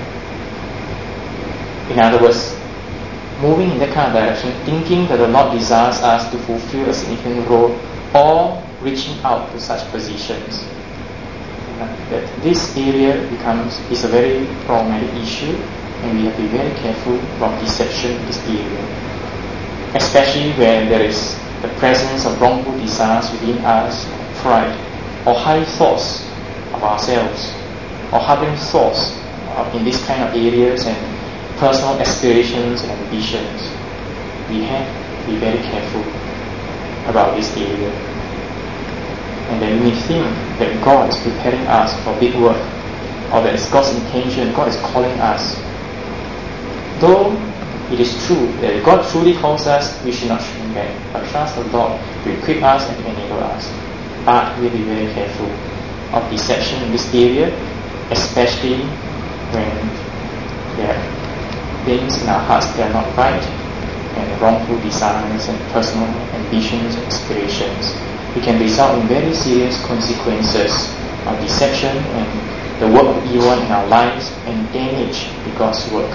Speaker 1: In other words, moving in that kind of direction, thinking that the Lord desires us to fulfill a significant role, or reaching out to such positions. That this area becomes is a very problematic issue, and we have to be very careful about deception in this area, especially when there is the presence of wrongful desires within us, pride, or high thoughts of ourselves, or harboring thoughts in these kind of areas and personal aspirations and ambitions. We have to be very careful about this area. And then we think that God is preparing us for big work, or that it's God's intention, God is calling us. Though it is true that if God truly calls us, we should not shrink back, but trust the Lord to equip us and to enable us. But we'll be very careful of deception in this area, especially when there are things in our hearts that are not right, and wrongful desires and personal ambitions and aspirations. It can result in very serious consequences of deception and the work of evil in our lives, and damage to God's work.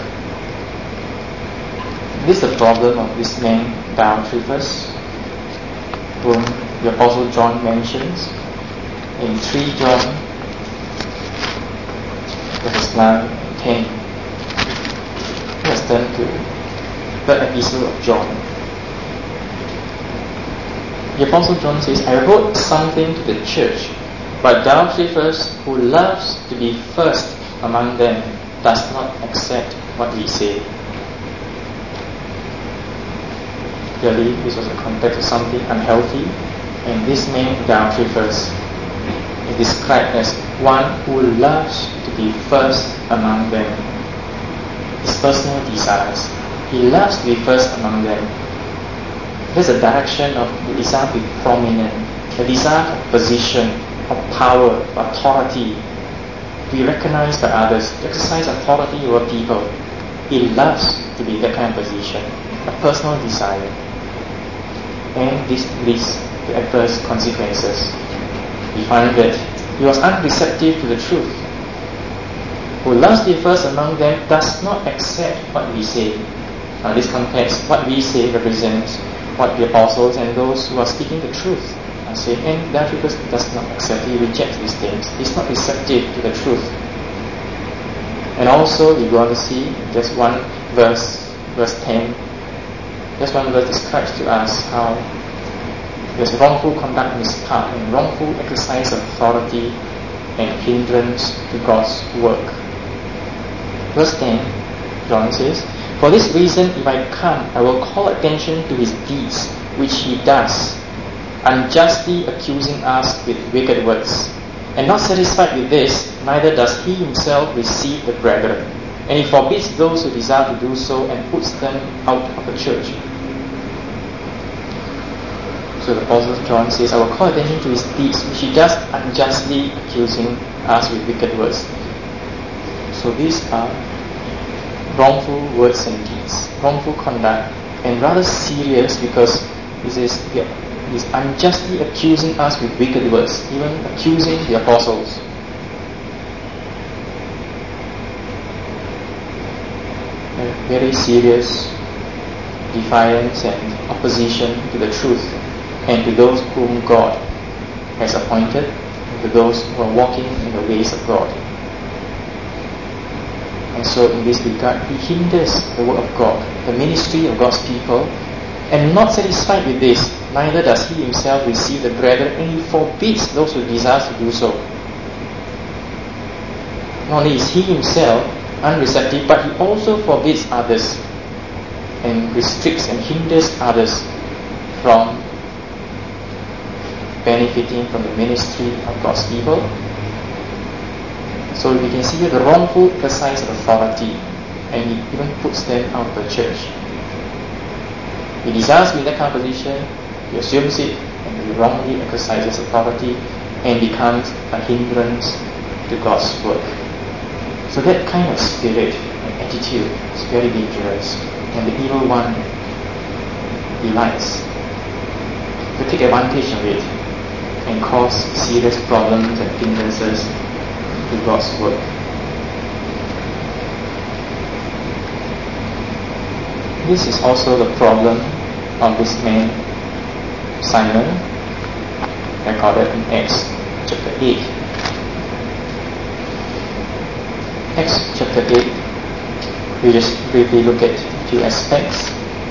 Speaker 1: This is the problem of this man Diotrephes, whom the Apostle John mentions in three John verses nine and ten. Let's turn turn to the Epistle of John. The Apostle John says, I wrote something to the church, but Diotrephes, who loves to be first among them, does not accept what we say. Clearly, this was a context of something unhealthy, and this man, Diotrephes, is described as one who loves to be first among them. His personal desires. He loves to be first among them. There's a direction of the desire to be prominent, a desire of position, of power, authority, to be recognized by others, to exercise authority over people. He loves to be that kind of position, a personal desire. And this leads to adverse consequences. We find that he was unreceptive to the truth. Who loves to be first among them does not accept what we say. Now, in this context, what we say represents what the apostles and those who are speaking the truth are saying. And Diotrephes does not accept, he rejects these things. He's not receptive to the truth. And also, we go on to see just one verse, verse ten. Just one verse describes to us how there's wrongful conduct on his part and wrongful exercise of authority and hindrance to God's work. Verse ten, John says, for this reason, if I come, I will call attention to his deeds, which he does, unjustly accusing us with wicked words. And not satisfied with this, neither does he himself receive the brethren. And he forbids those who desire to do so and puts them out of the church. So the Apostle John says, I will call attention to his deeds, which he does unjustly accusing us with wicked words. So these are wrongful words and deeds, wrongful conduct, and rather serious because this is is unjustly accusing us with wicked words, even accusing the apostles. A very serious defiance and opposition to the truth and to those whom God has appointed, and to those who are walking in the ways of God. And so in this regard, he hinders the work of God, the ministry of God's people, and not satisfied with this, neither does he himself receive the brethren, and he forbids those who desire to do so. Not only is he himself unreceptive, but he also forbids others and restricts and hinders others from benefiting from the ministry of God's people. So we can see here the wrongful exercise of authority, and he even puts them out of the church. He desires to be in that kind of position, he assumes it, and he wrongly exercises authority and becomes a hindrance to God's work. So that kind of spirit and attitude is very dangerous, and the evil one delights to take advantage of it and cause serious problems and hindrances to God's work. This is also the problem of this man, Simon, recorded in Acts chapter eight. Acts chapter eight, we just briefly look at a few aspects.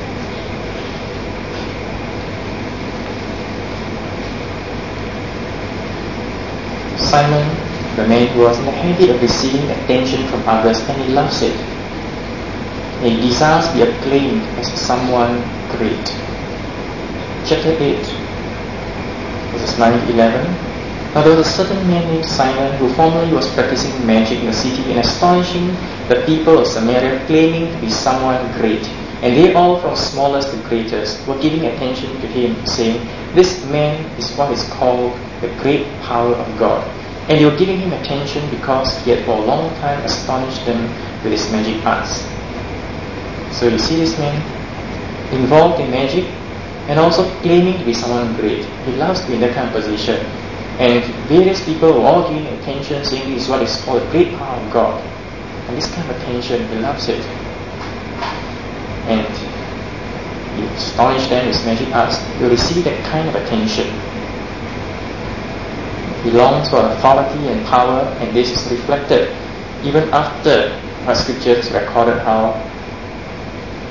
Speaker 1: Simon, the man who was in the habit of receiving attention from others, and he loves it. And he desires to be acclaimed as someone great. Chapter eight, verses nine to eleven. Now there was a certain man named Simon who formerly was practicing magic in the city and astonishing the people of Samaria, claiming to be someone great. And they all, from smallest to greatest, were giving attention to him, saying, this man is what is called the great power of God. And they were giving him attention because he had for a long time astonished them with his magic arts. So you see this man involved in magic and also claiming to be someone great. He loves to be in that kind of position. And various people were all giving attention, saying this is what is called the great power of God. And this kind of attention, he loves it. And he astonished them with his magic arts. He will receive that kind of attention. He longs for authority and power, and this is reflected even after our scriptures recorded how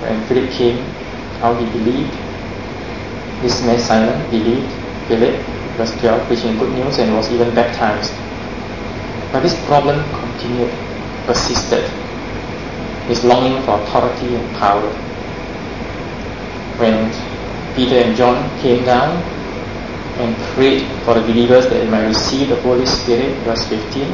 Speaker 1: when Philip came, how he believed. This man Simon believed Philip, verse twelve, preaching good news, and was even baptized. But this problem continued, persisted, his longing for authority and power. When Peter and John came down and prayed for the believers that they might receive the Holy Spirit, verse fifteen.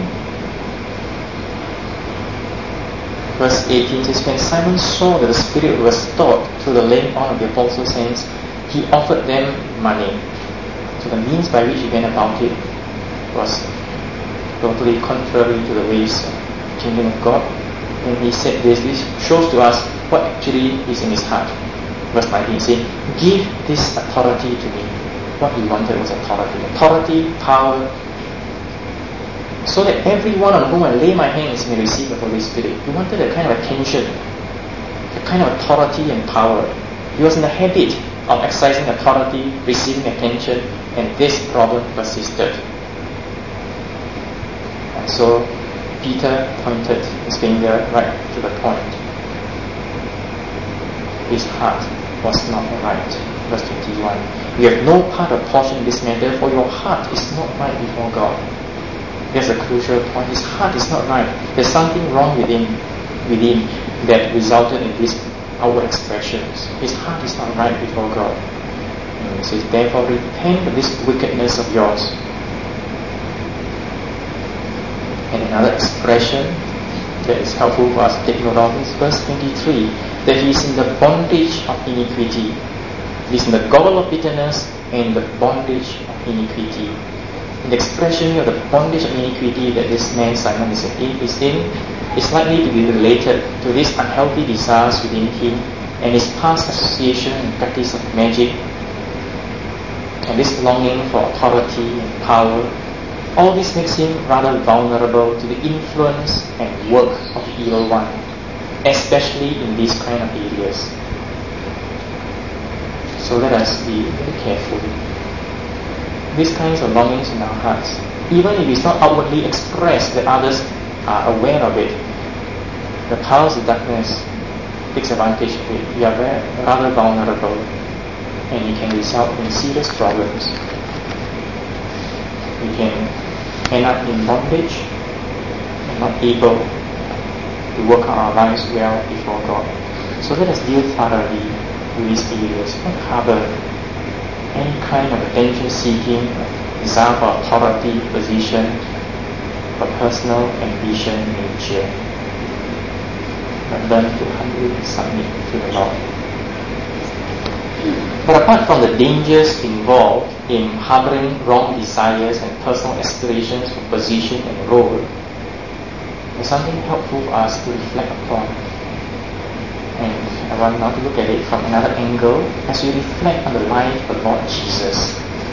Speaker 1: Verse eighteen says, when Simon saw that the Spirit was restored through the laying on of the apostles' hands, he offered them money. So the means by which he went about it was totally contrary to the ways of the kingdom of God. And he said this, this shows to us what actually is in his heart. Verse nineteen, he said, give this authority to me. What he wanted was authority. Authority, power, so that everyone on whom I lay my hands may receive the Holy Spirit. He wanted a kind of attention, a kind of authority and power. He was in the habit of exercising authority, receiving attention, and this problem persisted. And so Peter pointed his finger right to the point. His heart was not right. Verse twenty-one. You have no part or portion in this matter, for your heart is not right before God. There's a crucial point. His heart is not right. There's something wrong within, within that resulted in these outward expressions. His heart is not right before God. And he says, therefore repent of this wickedness of yours. And another expression that is helpful for us to take note of is verse twenty-three, that he is in the bondage of iniquity. He is in the gall of bitterness and the bondage of iniquity. And the expression of the bondage of iniquity that this man Simon is in, is in is likely to be related to these unhealthy desires within him and his past association and practice of magic and this longing for authority and power. All this makes him rather vulnerable to the influence and work of the evil one, especially in these kind of areas. So let us be very careful. These kinds of longings in our hearts, even if it's not outwardly expressed that others are aware of it, the powers of darkness takes advantage of it. We are very, rather vulnerable, and it can result in serious problems. We can end up in bondage and not able to work our lives well before God. So let us deal thoroughly with these areas. Not harbor any kind of attention-seeking, desire for authority, position, or personal ambition nature. But learn to humbly submit to the Lord. But apart from the dangers involved in harboring wrong desires and personal aspirations for position and role, there's something helpful for us to reflect upon. And I want now to look at it from another angle as we reflect on the life of the Lord Jesus.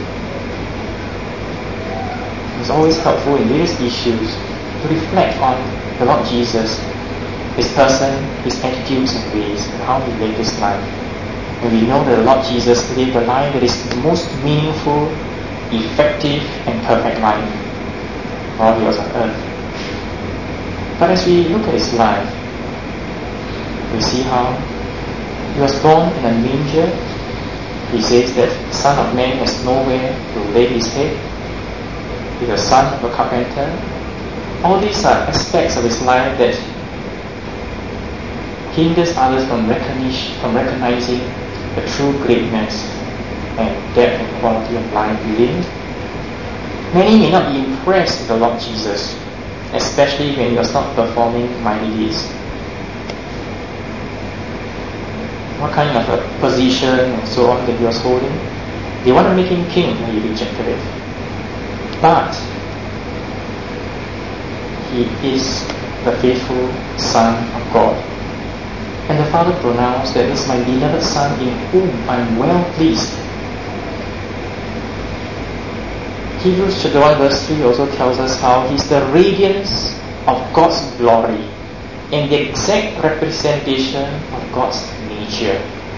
Speaker 1: It's always helpful in various issues to reflect on the Lord Jesus, His person, His attitudes and ways, and how He lived His life. And we know that the Lord Jesus lived a life that is the most meaningful, effective, and perfect life while He was on earth. But as we look at His life, we see how He was born in a manger. He says that the Son of Man has nowhere to lay His head. He's the son of a carpenter. All these are aspects of His life that hinders others from, recognition, from recognizing the true greatness and depth and quality of life within. Many may not be impressed with the Lord Jesus, especially when He was not performing mighty deeds. What kind of a position and so on that He was holding? They want to make Him king, and He rejected it. But He is the faithful Son of God. And the Father pronounced that this is my beloved Son in whom I am well pleased. Hebrews chapter one verse three also tells us how He is the radiance of God's glory and the exact representation of God's nature.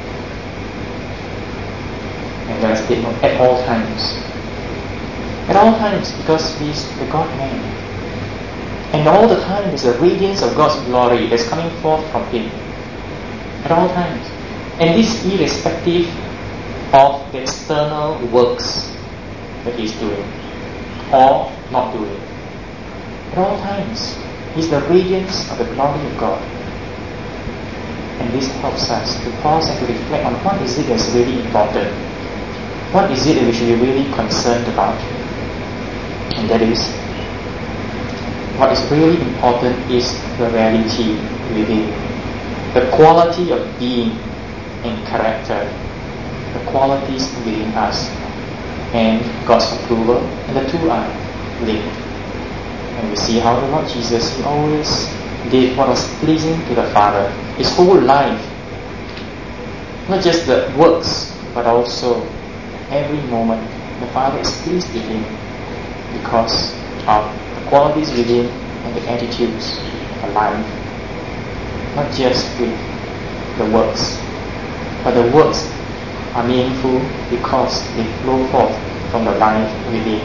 Speaker 1: And let us take note, at all times. At all times, because He is the God-man. And all the time there's a radiance of God's glory that's coming forth from Him. At all times. And this irrespective of the external works that he's doing or not doing. At all times, he's the radiance of the glory of God. And this helps us to pause and to reflect on what is it that's really important. What is it that we should be really concerned about? And that is, what is really important is the reality within, the quality of being and character, the qualities within us, and God's approval, and the two are linked. And we see how the Lord Jesus, He always did what was pleasing to the Father. His whole life, not just the works, but also every moment, the Father is pleased with Him because of the qualities within and the attitudes of life. Not just with the works, but the works are meaningful because they flow forth from the life within.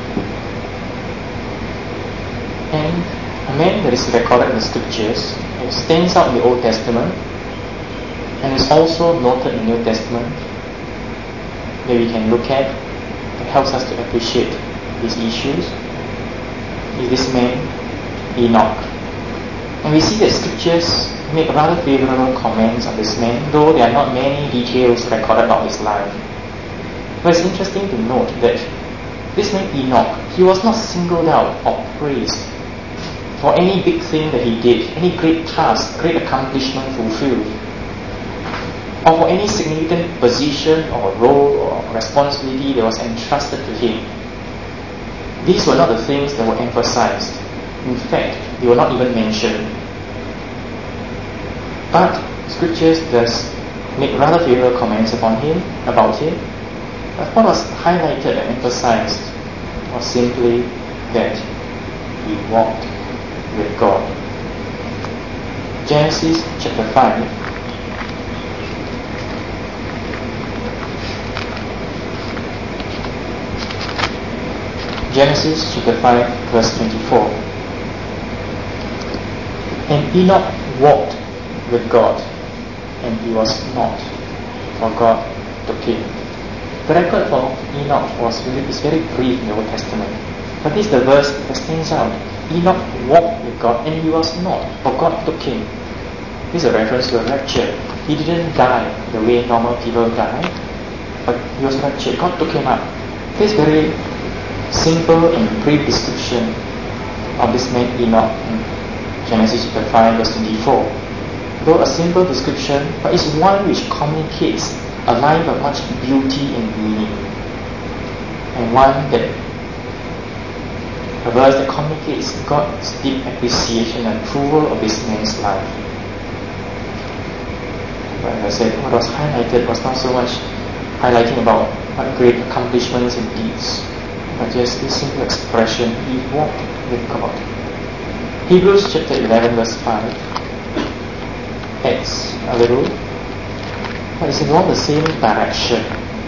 Speaker 1: And a man that is recorded in the scriptures, it stands out in the Old Testament and is also noted in the New Testament, that we can look at, that helps us to appreciate these issues, is this man Enoch. And we see that scriptures make rather favorable comments on this man, though there are not many details recorded about his life. But it's interesting to note that this man Enoch, he was not singled out or praised for any big thing that he did, any great task, great accomplishment fulfilled, or for any significant position or role or responsibility that was entrusted to him. These were not the things that were emphasized. In fact, they were not even mentioned. But scriptures does make rather favorable comments upon him, about him. But what was highlighted and emphasized was simply that he walked with God. Genesis chapter five. Genesis chapter five, verse twenty-four. And Enoch walked with God, and he was not, for God took him. The record for Enoch was really, is very brief in the Old Testament. But this is the verse that stands out. Enoch walked with God, and he was not, for God took him. This is a reference to a rapture. He didn't die the way normal people die, but he was raptured. God took him up. This very simple and brief description of this man Enoch in Genesis chapter five, verse twenty-four. Though a simple description, but it's one which communicates a life of much beauty and meaning, and one that a verse that communicates God's deep appreciation and approval of this man's life. But as I said, what was highlighted was not so much highlighting about what great accomplishments and deeds, but just this simple expression, he walked with God. Hebrews chapter eleven, verse five adds a little, but it's along the same direction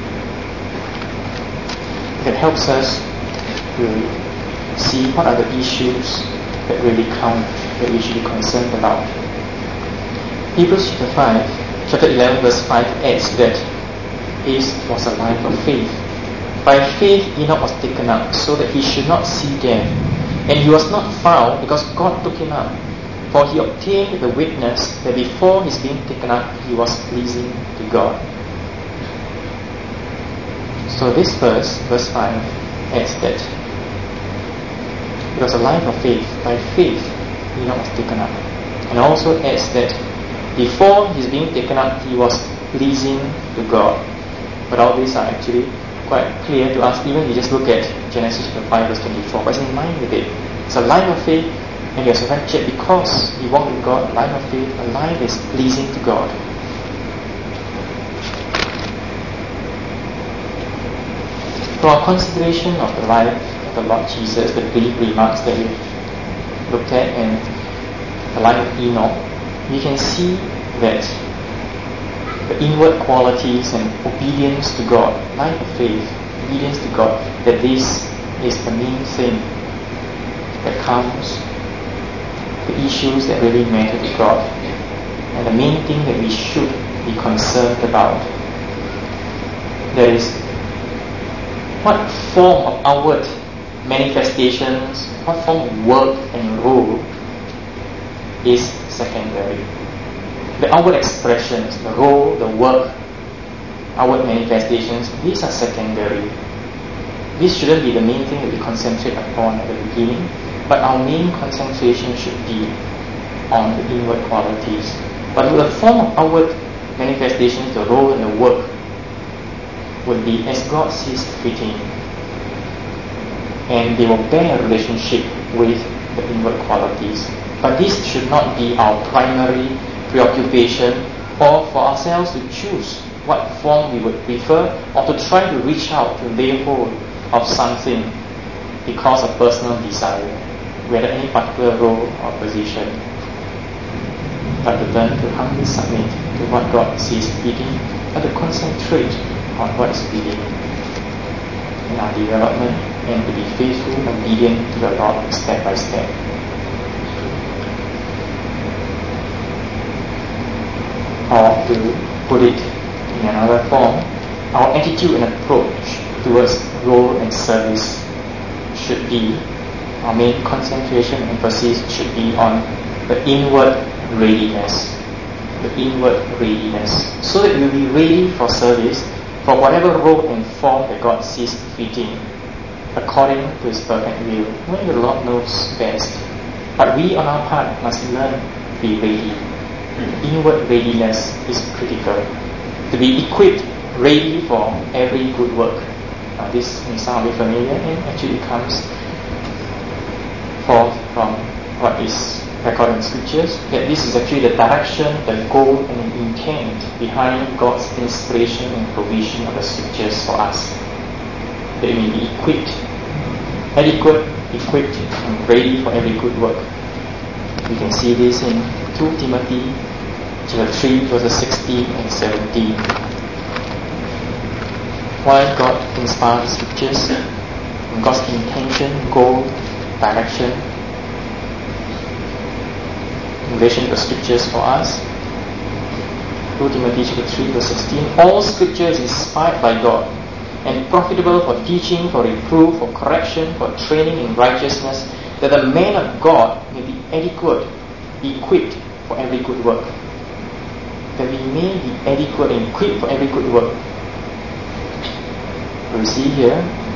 Speaker 1: that helps us to see what are the issues that really count, that we should be concerned about. Hebrews chapter five, chapter eleven, verse five adds that his was a life of faith. By faith Enoch was taken up, so that he should not see death. And he was not found, because God took him up. For he obtained the witness that before his being taken up, he was pleasing to God. So this verse, verse five, adds that it was a life of faith. By faith, Enoch was taken up. And also adds that before his being taken up, he was pleasing to God. But all these are actually quite clear to us, even if you just look at Genesis five, verse twenty-four. But it's in line with it. It's a life of faith, and he was raptured because he walked with God. A life of faith, a life that is pleasing to God. For our consideration of the life of the Lord Jesus, the brief remarks that we looked at, and the life of Enoch, we can see that the inward qualities and obedience to God, life of faith, obedience to God, that this is the main thing that counts, the issues that really matter to God, and the main thing that we should be concerned about. There is what form of outward manifestations, what form of work and role is secondary. The outward expressions, the role, the work, outward manifestations, these are secondary. This shouldn't be the main thing that we concentrate upon at the beginning, but our main concentration should be on the inward qualities. But the form of outward manifestations, the role and the work, will be as God sees fitting, and they will bear a relationship with the inward qualities. But this should not be our primary preoccupation, or for ourselves to choose what form we would prefer, or to try to reach out to lay hold of something because of personal desire, whether any particular role or position, but to learn to humbly submit to what God sees fitting, but to concentrate on what is fitting in our development, and to be faithful and obedient to the Lord step by step. Or to put it in another form, our attitude and approach towards role and service should be, our main concentration and emphasis should be on the inward readiness. The inward readiness. So that we will be ready for service, for whatever role and form that God sees fitting, according to His perfect will. Only the Lord knows best. But we on our part must learn to be ready. Inward readiness is critical. To be equipped, ready for every good work. Uh, this may sound a bit familiar, and actually comes forth from what is recorded in scriptures, that this is actually the direction, the goal and the intent behind God's inspiration and provision of the scriptures for us. That we may be equipped, adequate, equipped and ready for every good work. We can see this in Second Timothy chapter three, verses sixteen and seventeen. Why God inspired the scriptures, and God's intention, goal, direction in relation to the scriptures for us. Second Timothy chapter three, verse sixteen. All scripture is inspired by God and profitable for teaching, for reproof, for correction, for training in righteousness, that the man of God may be adequate, equipped for every good work. That we may be adequate and equipped for every good work. We see here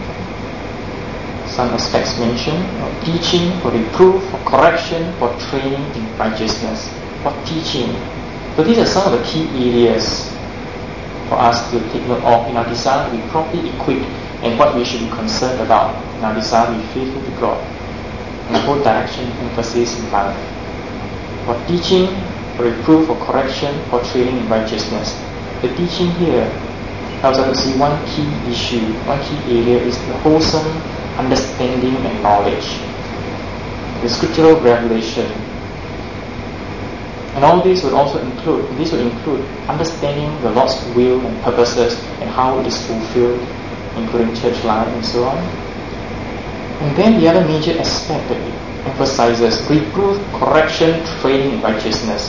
Speaker 1: some aspects mentioned: for teaching, for reproof, for correction, for training in righteousness, for teaching. So these are some of the key areas for us to take note of in our desire to be properly equipped, and what we should be concerned about in our desire to be faithful to God, and the whole direction, emphasis in life. For teaching, for reproof, for correction, for training in righteousness. The teaching here helps us to see one key issue, one key area is the wholesome understanding and knowledge, the scriptural revelation. And all these would also include, this would include understanding the Lord's will and purposes and how it is fulfilled, including church life and so on. And then the other major aspect that it emphasizes, reproof, correction, training in righteousness.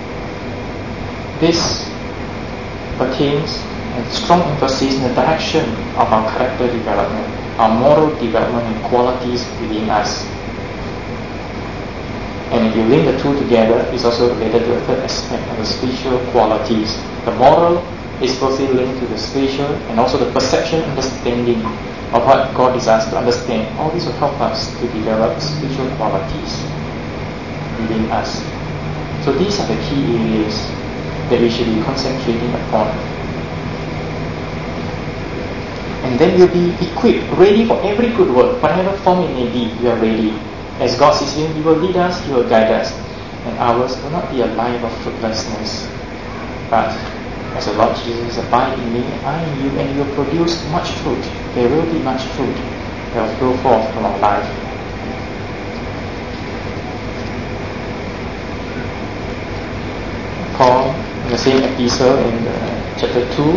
Speaker 1: This pertains and strong emphasis in the direction of our character development, our moral development and qualities within us. And if you link the two together, it's also related to the third aspect of the spiritual qualities. The moral is closely linked to the spiritual, and also the perception, understanding of what God desires to understand. All this will help us to develop spiritual qualities within us. So these are the key areas that we should be concentrating upon. And then we'll be equipped, ready for every good work, whatever form it may be, we are ready. As God sees Him, He will lead us, He will guide us, and ours will not be a life of fruitlessness, but as the Lord Jesus says, abide in me, I in you, and you will produce much fruit. There will be much fruit that will flow forth from our life. Paul, in the same epistle in uh, chapter two,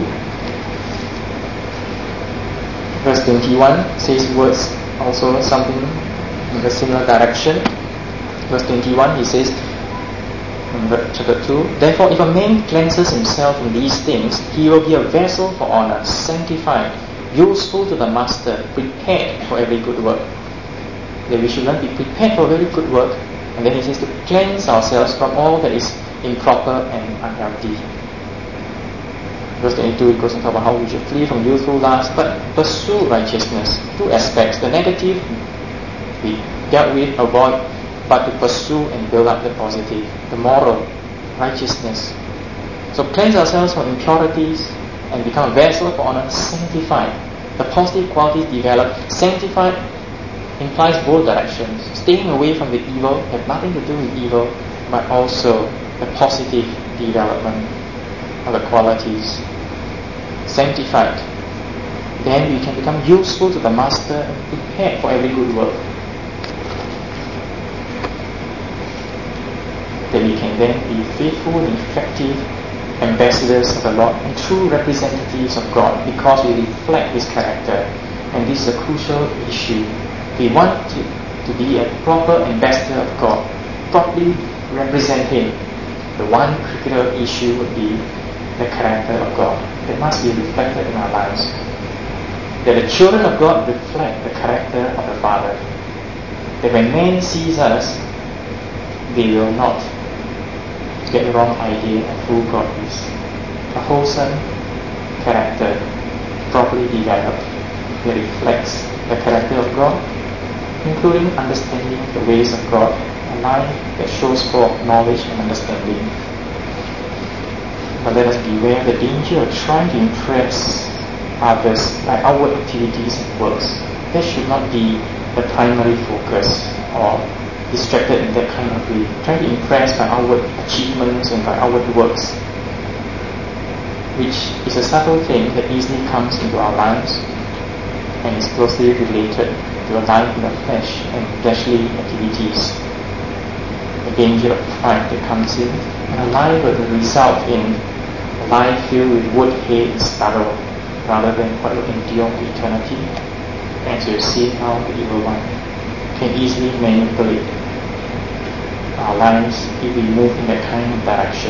Speaker 1: verse twenty-one, says words also something in a similar direction. Verse twenty-one, he says,
Speaker 2: In chapter two, therefore, if a man cleanses himself from these things, he will be a vessel for honor, sanctified, useful to the master, prepared for every good work. That we should not be prepared for very good work, and then he says to cleanse ourselves from all that is improper and unhealthy. Verse twenty-two, it goes on to talk about how we should flee from youthful lust, but pursue righteousness. Two aspects: the negative we dealt with, avoid, but to pursue and build up the positive, the moral, righteousness. So cleanse ourselves from impurities and become a vessel for honor, sanctified. The positive qualities developed. Sanctified implies both directions. Staying away from the evil have nothing to do with evil, but also the positive development of the qualities. Sanctified. Then we can become useful to the master and prepared for every good work. That we can then be faithful and effective ambassadors of the Lord and true representatives of God, because we reflect His character. And this is a crucial issue. We want to, to be a proper ambassador of God, properly represent Him. The one critical issue would be the character of God. It must be reflected in our lives. That the children of God reflect the character of the Father. That when man sees us, they will not get the wrong idea of who God is. A wholesome character, properly developed, that reflects the character of God, including understanding the ways of God, a life that shows forth knowledge and understanding. But let us beware the danger of trying to impress others by outward activities and works. That should not be the primary focus, or distracted in that kind of way, trying to impress by outward achievements and by outward works, which is a subtle thing that easily comes into our lives and is closely related to a life in the flesh and fleshly activities. The danger of pride that comes in, and a life that will result in a life filled with wood, hay, and stubble, rather than what will endure to eternity. As we have seen how the evil one can easily manipulate our lives if we move in that kind of direction.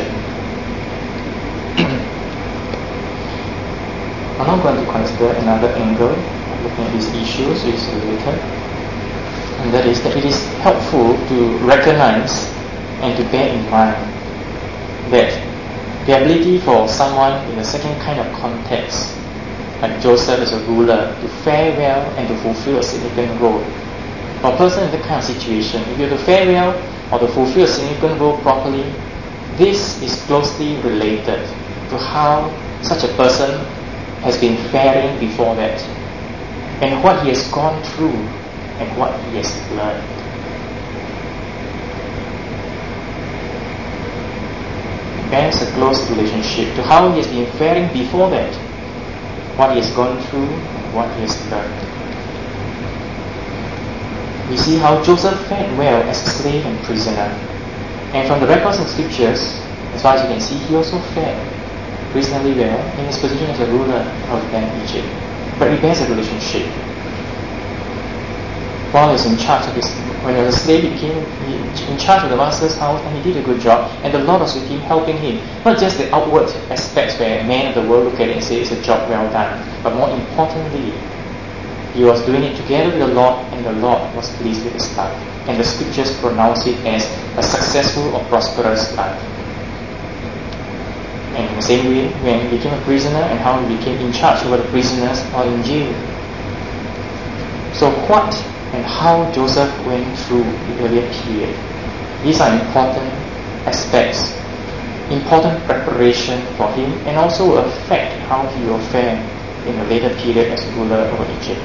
Speaker 2: I'm now going to consider another angle of looking at these issues which is related, and that is that it is helpful to recognize and to bear in mind that the ability for someone in a second kind of context, like Joseph as a ruler, to fare well and to fulfill a significant role. For a person in that kind of situation, if you have to fare well or to fulfill a significant role properly, this is closely related to how such a person has been faring before that, and what he has gone through and what he has learned. Bears a close relationship to how he has been faring before that, what he has gone through and what he has learned. We see how Joseph fared well as a slave and prisoner. And from the records of scriptures, as far as you can see, he also fared reasonably well in his position as a ruler of then Egypt. But he bears a relationship. While he was in charge of his, when he was a slave, he became in charge of the master's house, and he did a good job, and the Lord was with him, helping him. Not just the outward aspects where men of the world look at it and say it's a job well done, but more importantly, he was doing it together with the Lord, and the Lord was pleased with his life. And the scriptures pronounce it as a successful or prosperous life. And in the same way, when he became a prisoner and how he became in charge over the prisoners or in jail. So what and how Joseph went through the earlier period, these are important aspects, important preparation for him, and also will affect how he will fare in the later period as ruler over Egypt.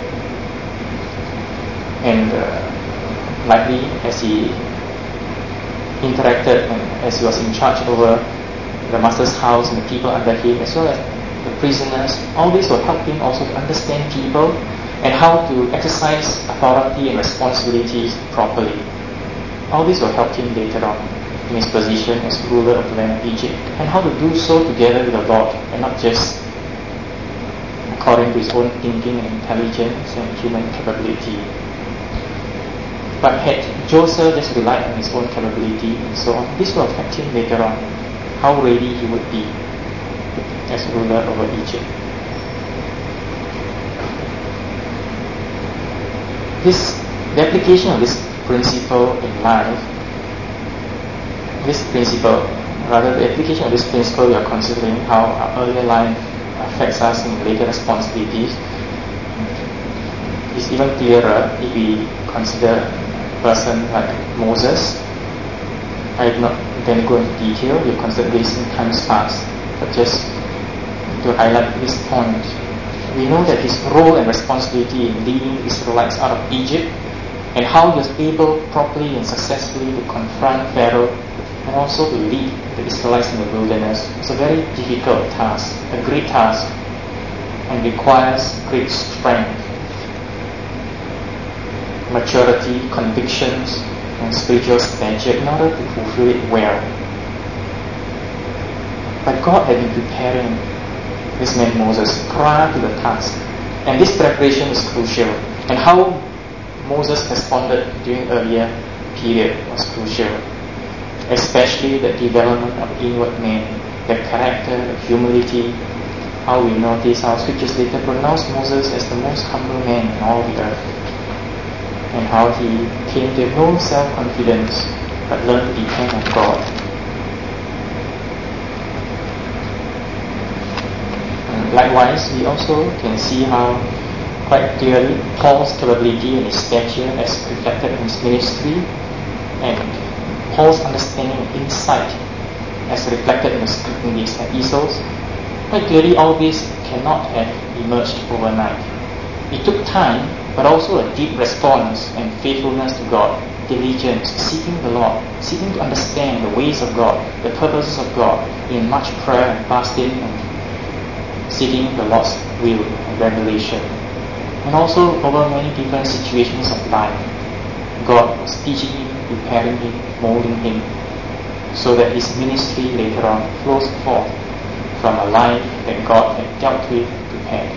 Speaker 2: And uh, likely as he interacted and as he was in charge over the master's house and the people under him, as well as the prisoners, all this will help him also to understand people and how to exercise authority and responsibilities properly. All this will help him later on in his position as ruler of the land of Egypt, and how to do so together with the Lord, and not just according to his own thinking and intelligence and human capability. But had Joseph just relied on his own capability and so on, this will affect him later on, how ready he would be as ruler over Egypt. This, the application of this principle in life, this principle, rather the application of this principle, we are considering how our earlier life affects us in later responsibilities, is even clearer if we consider a person like Moses. I have not then go into detail, we consider this in times past, but just to highlight this point. We know that his role and responsibility in leading the Israelites out of Egypt, and how he was able properly and successfully to confront Pharaoh and also to lead the Israelites in the wilderness. It's a very difficult task, a great task, and requires great strength, maturity, convictions, and spiritual stature in order to fulfill it well. But God had been preparing this man Moses prior to the task, and this preparation is crucial. And how Moses responded during earlier period was crucial, especially the development of inward man, the character, the humility. How we notice how scriptures later pronounce Moses as the most humble man in all the earth, and how he came to have no self-confidence but learned to depend on God. Likewise, we also can see how quite clearly Paul's capability and his stature as reflected in his ministry, and Paul's understanding and insight as reflected in the scripting gifts and epistles. Quite clearly, all this cannot have emerged overnight. It took time, but also a deep response and faithfulness to God, diligence, seeking the Lord, seeking to understand the ways of God, the purposes of God, in much prayer and fasting and seeking the Lord's will and revelation. And also over many different situations of life, God was teaching him, preparing him, molding him, so that his ministry later on flows forth from a life that God had dealt with and prepared.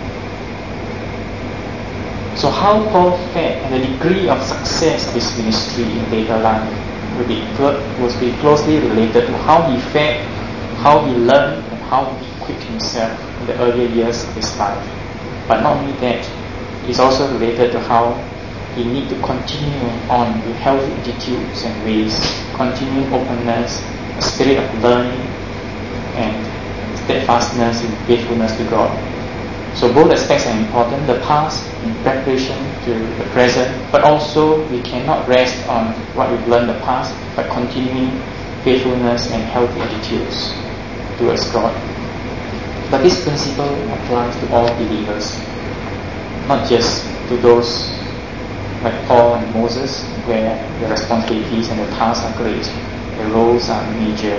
Speaker 2: So how Paul fared and the degree of success of his ministry in later life will be, will be closely related to how he fared, how he learned, and how he equipped himself in the earlier years of his life. But not only that, it is also related to how he need to continue on with healthy attitudes and ways, continuing openness, a spirit of learning, and steadfastness in faithfulness to God. So both aspects are important, the past in preparation to the present, but also we cannot rest on what we've learned in the past, but continuing faithfulness and healthy attitudes towards God. But this principle applies to all believers, not just to those like Paul and Moses, where the responsibilities and the tasks are great, the roles are major.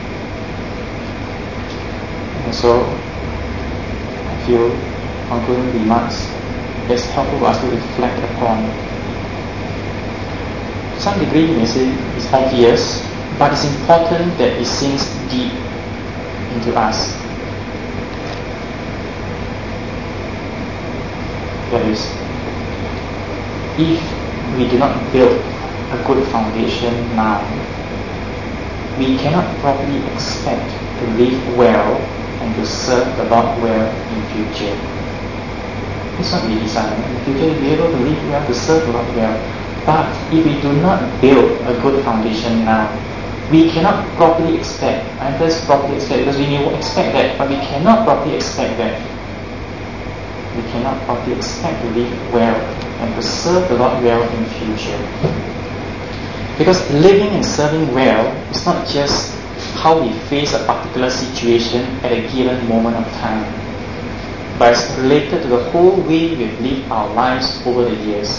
Speaker 2: And so, I feel concluding remarks that's helpful for us to reflect upon. To some degree, you may say it's obvious, but it's important that it sinks deep into us. That is, if we do not build a good foundation now, we cannot properly expect to live well and to serve the Lord well in future. It's not we desire. In the future we'll be able to live well, to serve the Lord well. But if we do not build a good foundation now, we cannot properly expect, I emphasize properly expect, because we may expect that, but we cannot properly expect that. We cannot properly expect to live well and to serve the Lord well in future. Because living and serving well is not just how we face a particular situation at a given moment of time, but it's related to the whole way we've lived our lives over the years.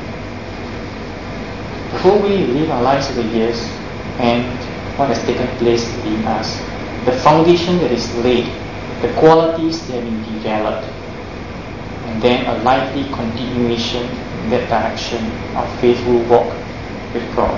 Speaker 2: The whole way we live our lives over the years and what has taken place within us. The foundation that is laid, the qualities that have been developed, and then a lively continuation in that direction of faithful walk with God.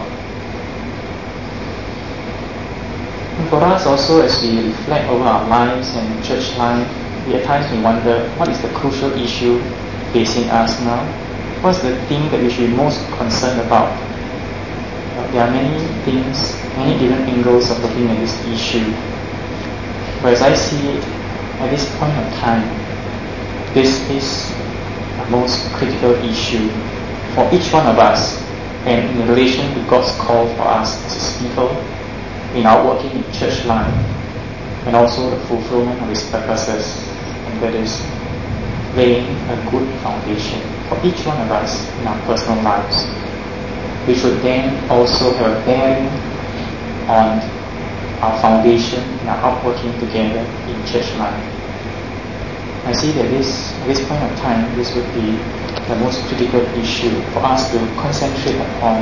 Speaker 2: And for us also, as we reflect over our lives and church life, we at times we wonder, what is the crucial issue facing us now? what's the thing that we should be most concerned about? Uh, there are many things, many different angles of looking at this issue. But as I see it, at this point of time, this is the most critical issue for each one of us, and in relation to God's call for us as His people, in our working in church life, and also the fulfillment of His purposes, and that is laying a good foundation for each one of us in our personal lives, which would then also have a bearing on our foundation and our outworking together in church life. I see that this, at this point of time, this would be the most critical issue for us to concentrate upon.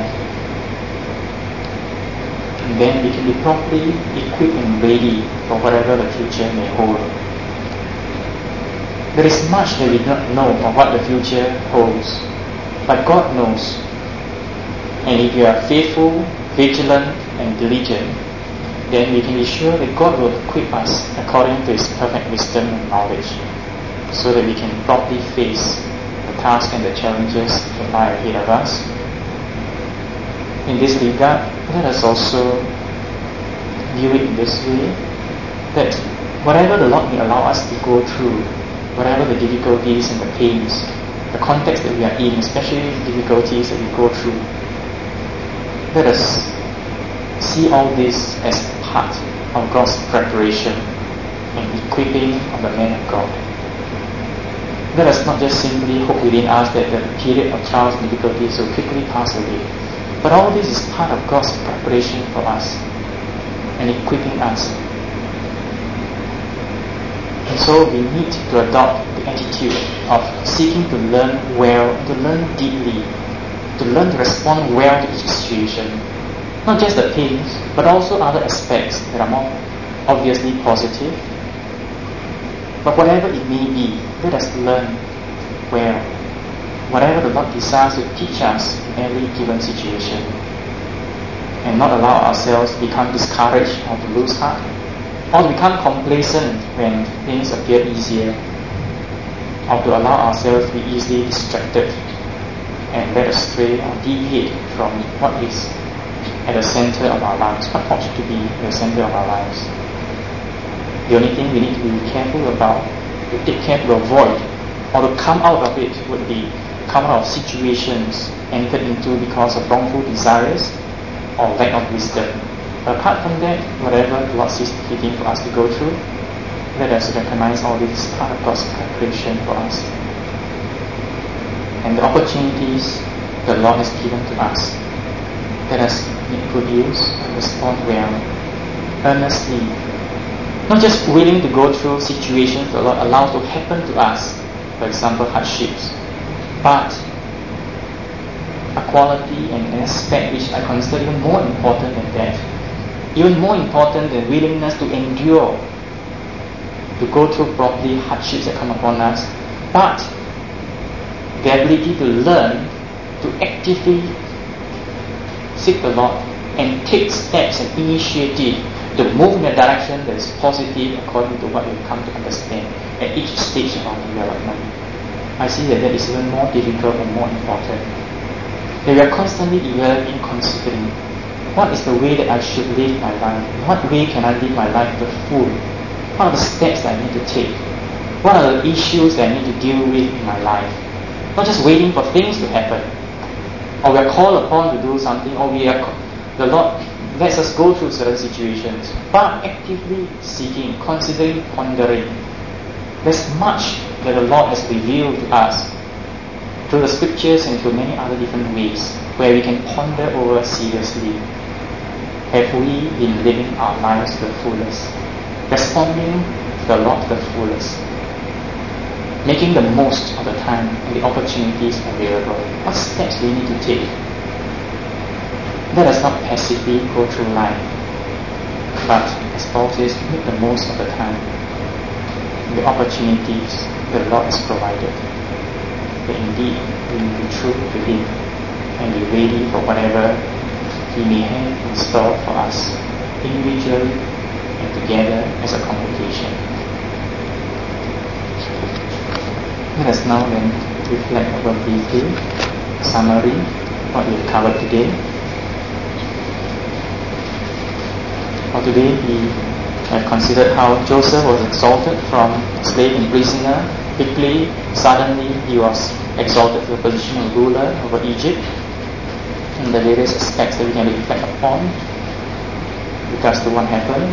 Speaker 2: And then we can be properly equipped and ready for whatever the future may hold. There is much that we do not know of what the future holds, but God knows. And if you are faithful, vigilant, and diligent, then we can be sure that God will equip us according to His perfect wisdom and knowledge, so that we can properly face the tasks and the challenges that lie ahead of us. In this regard, let us also view it in this way, that whatever the Lord may allow us to go through, whatever the difficulties and the pains, the context that we are in, especially difficulties that we go through, let us see all this as part of God's preparation and equipping of the man of God. Let us not just simply hope within us that the period of trials and difficulties will quickly pass away, but all this is part of God's preparation for us and equipping us. And so we need to adopt the attitude of seeking to learn well, to learn deeply, to learn to respond well to each situation. Not just the pains, but also other aspects that are more obviously positive. But whatever it may be, let us learn well, whatever the Lord desires to teach us in every given situation, and not allow ourselves to become discouraged or to lose heart, or to become complacent when things appear easier, or to allow ourselves to be easily distracted and led astray or deviate from what is at the center of our lives, what ought to be at the center of our lives. The only thing we need to be careful about, to take care to avoid, or to come out of it, would be come out of situations entered into because of wrongful desires or lack of wisdom. But apart from that, whatever the Lord sees fitting for us to go through, let us recognize all this as part of God's preparation for us. And the opportunities the Lord has given to us, let us make good use and respond well, earnestly, not just willing to go through situations the Lord allows to happen to us, for example hardships, but a quality and an aspect which I consider even more important than that, even more important than willingness to endure, to go through properly hardships that come upon us, but the ability to learn to actively seek the Lord and take steps and initiative to move in a direction that is positive according to what we've come to understand at each stage of our development. I see that that is even more difficult and more important. That we are constantly evaluating, considering what is the way that I should live my life, in what way can I live my life to the full, what are the steps that I need to take, what are the issues that I need to deal with in my life. Not just waiting for things to happen, or we are called upon to do something, or we are the Lord lets us go through certain situations, but actively seeking, considering, pondering. There's much that the Lord has revealed to us through the scriptures and through many other different ways where we can ponder over seriously. Have we been living our lives to the fullest, responding to the Lord to the fullest, making the most of the time and the opportunities available? What steps do we need to take? Let us not passively go through life, but as Paul says, make the most of the time, the opportunities the Lord has provided, that indeed we will be true to Him and be ready for whatever He may have in store for us, individually and together as a congregation. Let us now then reflect over briefly summary what we've covered today. For today, we have considered how Joseph was exalted from slave and prisoner. Quickly, suddenly, he was exalted to the position of ruler over Egypt, and the various aspects that we can reflect upon regards to what happened.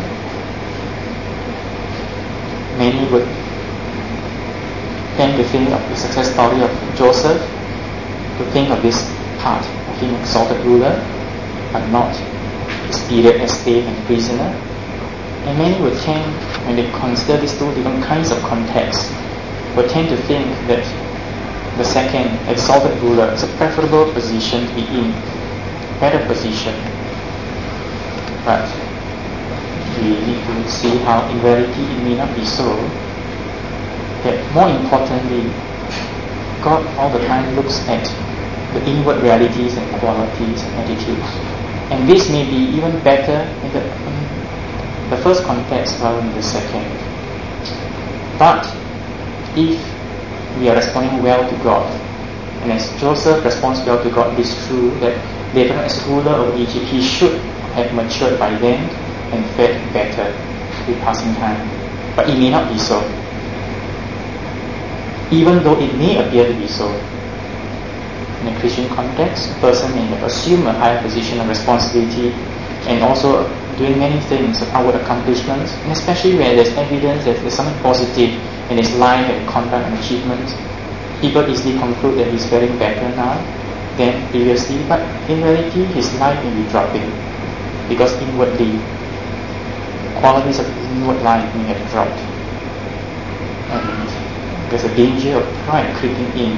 Speaker 2: Many would tend to think of the success story of Joseph, to think of this part of him exalted ruler, but not his period as slave and prisoner. And many would tend, when they consider these two different kinds of contexts, would tend to think that the second exalted ruler is a preferable position to be in, better position. But we need to see how in reality it may not be so. That more importantly, God all the time looks at the inward realities and qualities and attitudes. And this may be even better in the, in the first context rather than the second. But if we are responding well to God, and as Joseph responds well to God, it is true that later on as ruler of Egypt, he should have matured by then and fared better with passing time. But it may not be so. Even though it may appear to be so. In a Christian context, a person may have assumed a higher position of responsibility and also doing many things, outward accomplishments, and especially where there's evidence that there's something positive in his life and conduct and achievements. People easily conclude that he's faring better now than previously, but in reality his life may be dropping because inwardly qualities of his inward life may have dropped. And there's a danger of pride creeping in,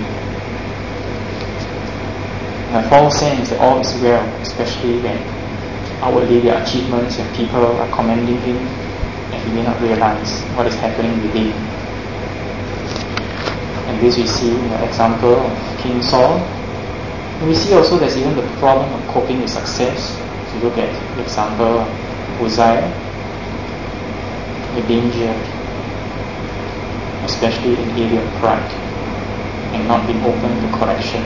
Speaker 2: and a false sense that all is well, especially when outwardly their achievements and people are commending him, and he may not realize what is happening within. And this we see in the example of King Saul. And we see also there's even the problem of coping with success. If you look at the example of Uzziah, the danger, especially in the area of pride and not being open to correction.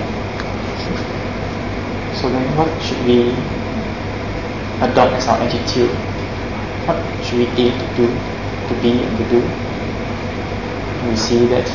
Speaker 2: So then what should we adopt as our attitude? What should we aim to do, to be and to do? And we see that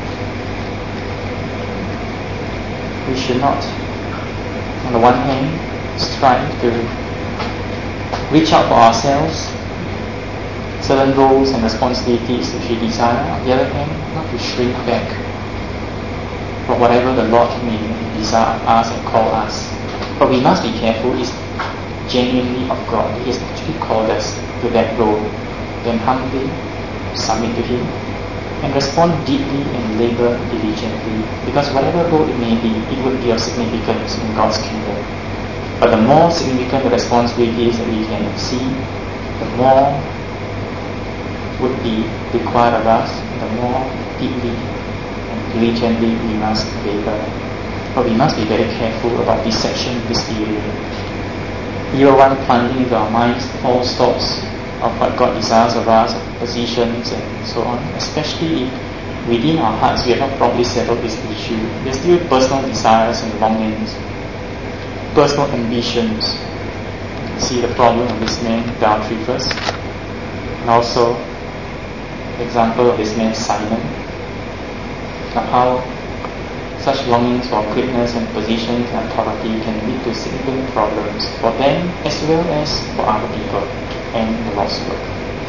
Speaker 2: we should not, on the one hand, strive to reach out for ourselves certain roles and responsibilities which we desire. On the other hand, not to shrink back from whatever the Lord may desire of us and call us. But we must be careful, it's genuinely of God. He has actually called us to that role. Then humbly submit to Him and respond deeply and labor diligently, because whatever role it may be, it would be of significance in God's kingdom. But the more significant the responsibilities that we can see, the more would be required of us, the more deeply and diligently we must labor. But we must be very careful about deception in this area. Evil one planting into our minds false thoughts of what God desires of us, of positions and so on, especially if within our hearts we have not properly settled this issue. There's still personal desires and longings, personal ambitions. See the problem of this man, adultery first, and also the example of this man Simon, of how such longings for greatness and positions and authority can lead to significant problems for them as well as for other people and the Lord's work.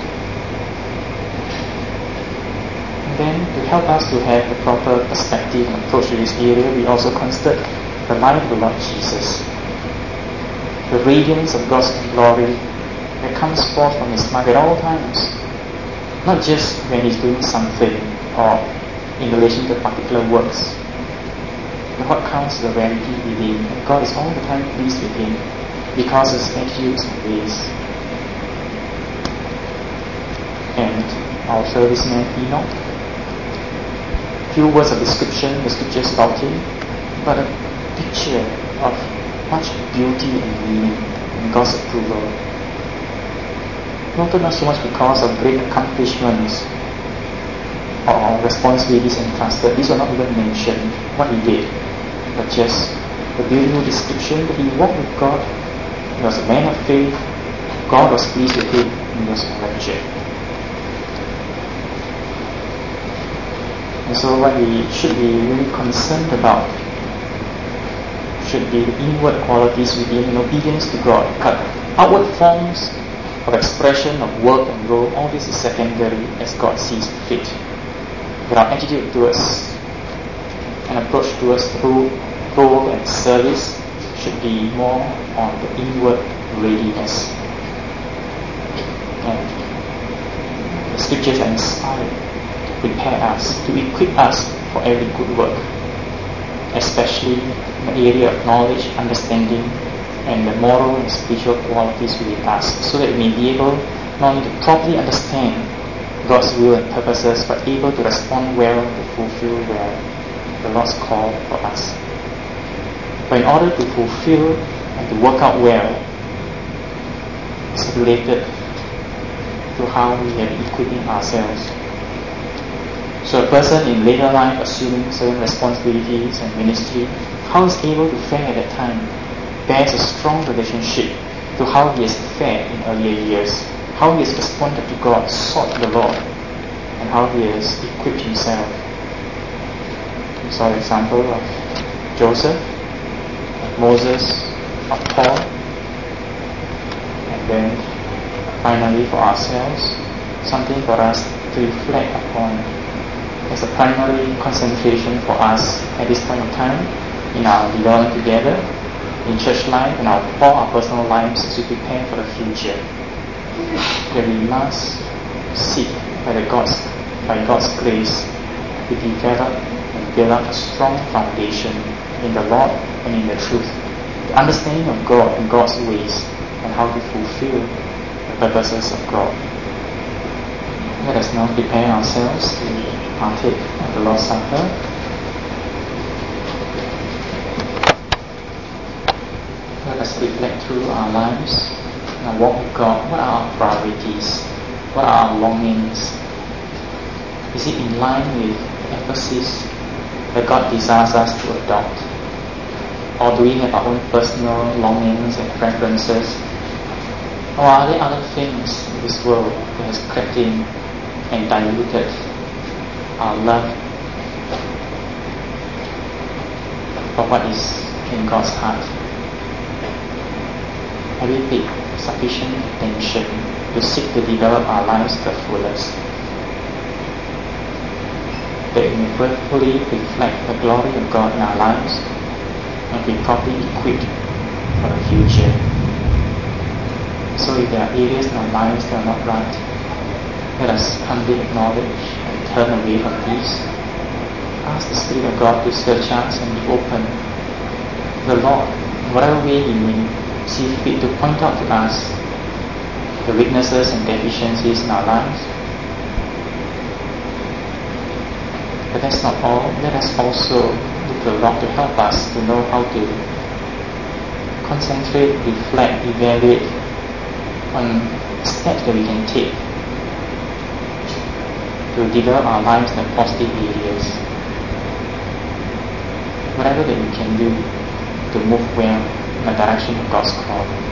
Speaker 2: And then to help us to have the proper perspective and approach to this area, we also considered the life of the Lord Jesus, the radiance of God's glory that comes forth from His life at all times, not just when He's doing something or in relation to particular works. But what counts is the reality within. And God is all the time pleased with him because of his attitudes and ways. And also this man Enoch, few words of description, the scriptures about him, but a picture of much beauty and meaning and God's approval. Not so much because of great accomplishments or responsibilities entrusted. These were not even mentioned, what he did, but just the beautiful description that he walked with God. He was a man of faith. God was pleased with him and he was raptured. And so what we should be really concerned about should be the inward qualities within in obedience to God. But outward forms of expression of work and role, all this is secondary as God sees fit. But our attitude towards an approach towards role, role and service should be more on the inward readiness. And the scriptures are inspired to prepare us, to equip us for every good work, especially in the area of knowledge, understanding, and the moral and spiritual qualities within us, so that we may be able not only to properly understand God's will and purposes, but able to respond well to fulfill well the Lord's call for us. But in order to fulfill and to work out well, it's related to how we are equipping ourselves. So a person in later life assuming certain responsibilities and ministry, how is able to fare at that time bears a strong relationship to how he has fared in earlier years, how he has responded to God, sought the Lord, and how he has equipped himself. We saw the example of Joseph, of Moses, of Paul, and then finally for ourselves, something for us to reflect upon as a primary concentration for us at this point in time in our development together, in church life, and our, all our personal lives as we prepare for the future. That we must seek by the God's by God's grace to develop and build up a strong foundation in the Lord and in the truth, the understanding of God and God's ways, and how to fulfill the purposes of God. Let us now prepare ourselves to partake of the Lord's Supper. Let us reflect through our lives, our walk with God. What are our priorities? What are our longings? Is it in line with the emphasis that God desires us to adopt? Or do we have our own personal longings and preferences? Or are there other things in this world that has crept in and diluted our love for what is in God's heart? Have we paid sufficient attention to seek to develop our lives to the fullest, that we may fully reflect the glory of God in our lives and be properly equipped for the future? So if there are areas in our lives that are not right, let us humbly acknowledge and turn away from these. Ask the Spirit of God to search us and be open to the Lord in whatever way He may see fit to point out to us the weaknesses and deficiencies in our lives. But that's not all. Let us also look to the Lord to help us to know how to concentrate, reflect, evaluate on steps that we can take to develop our lives in the positive areas. Whatever that we can do to move well in the direction of God's call.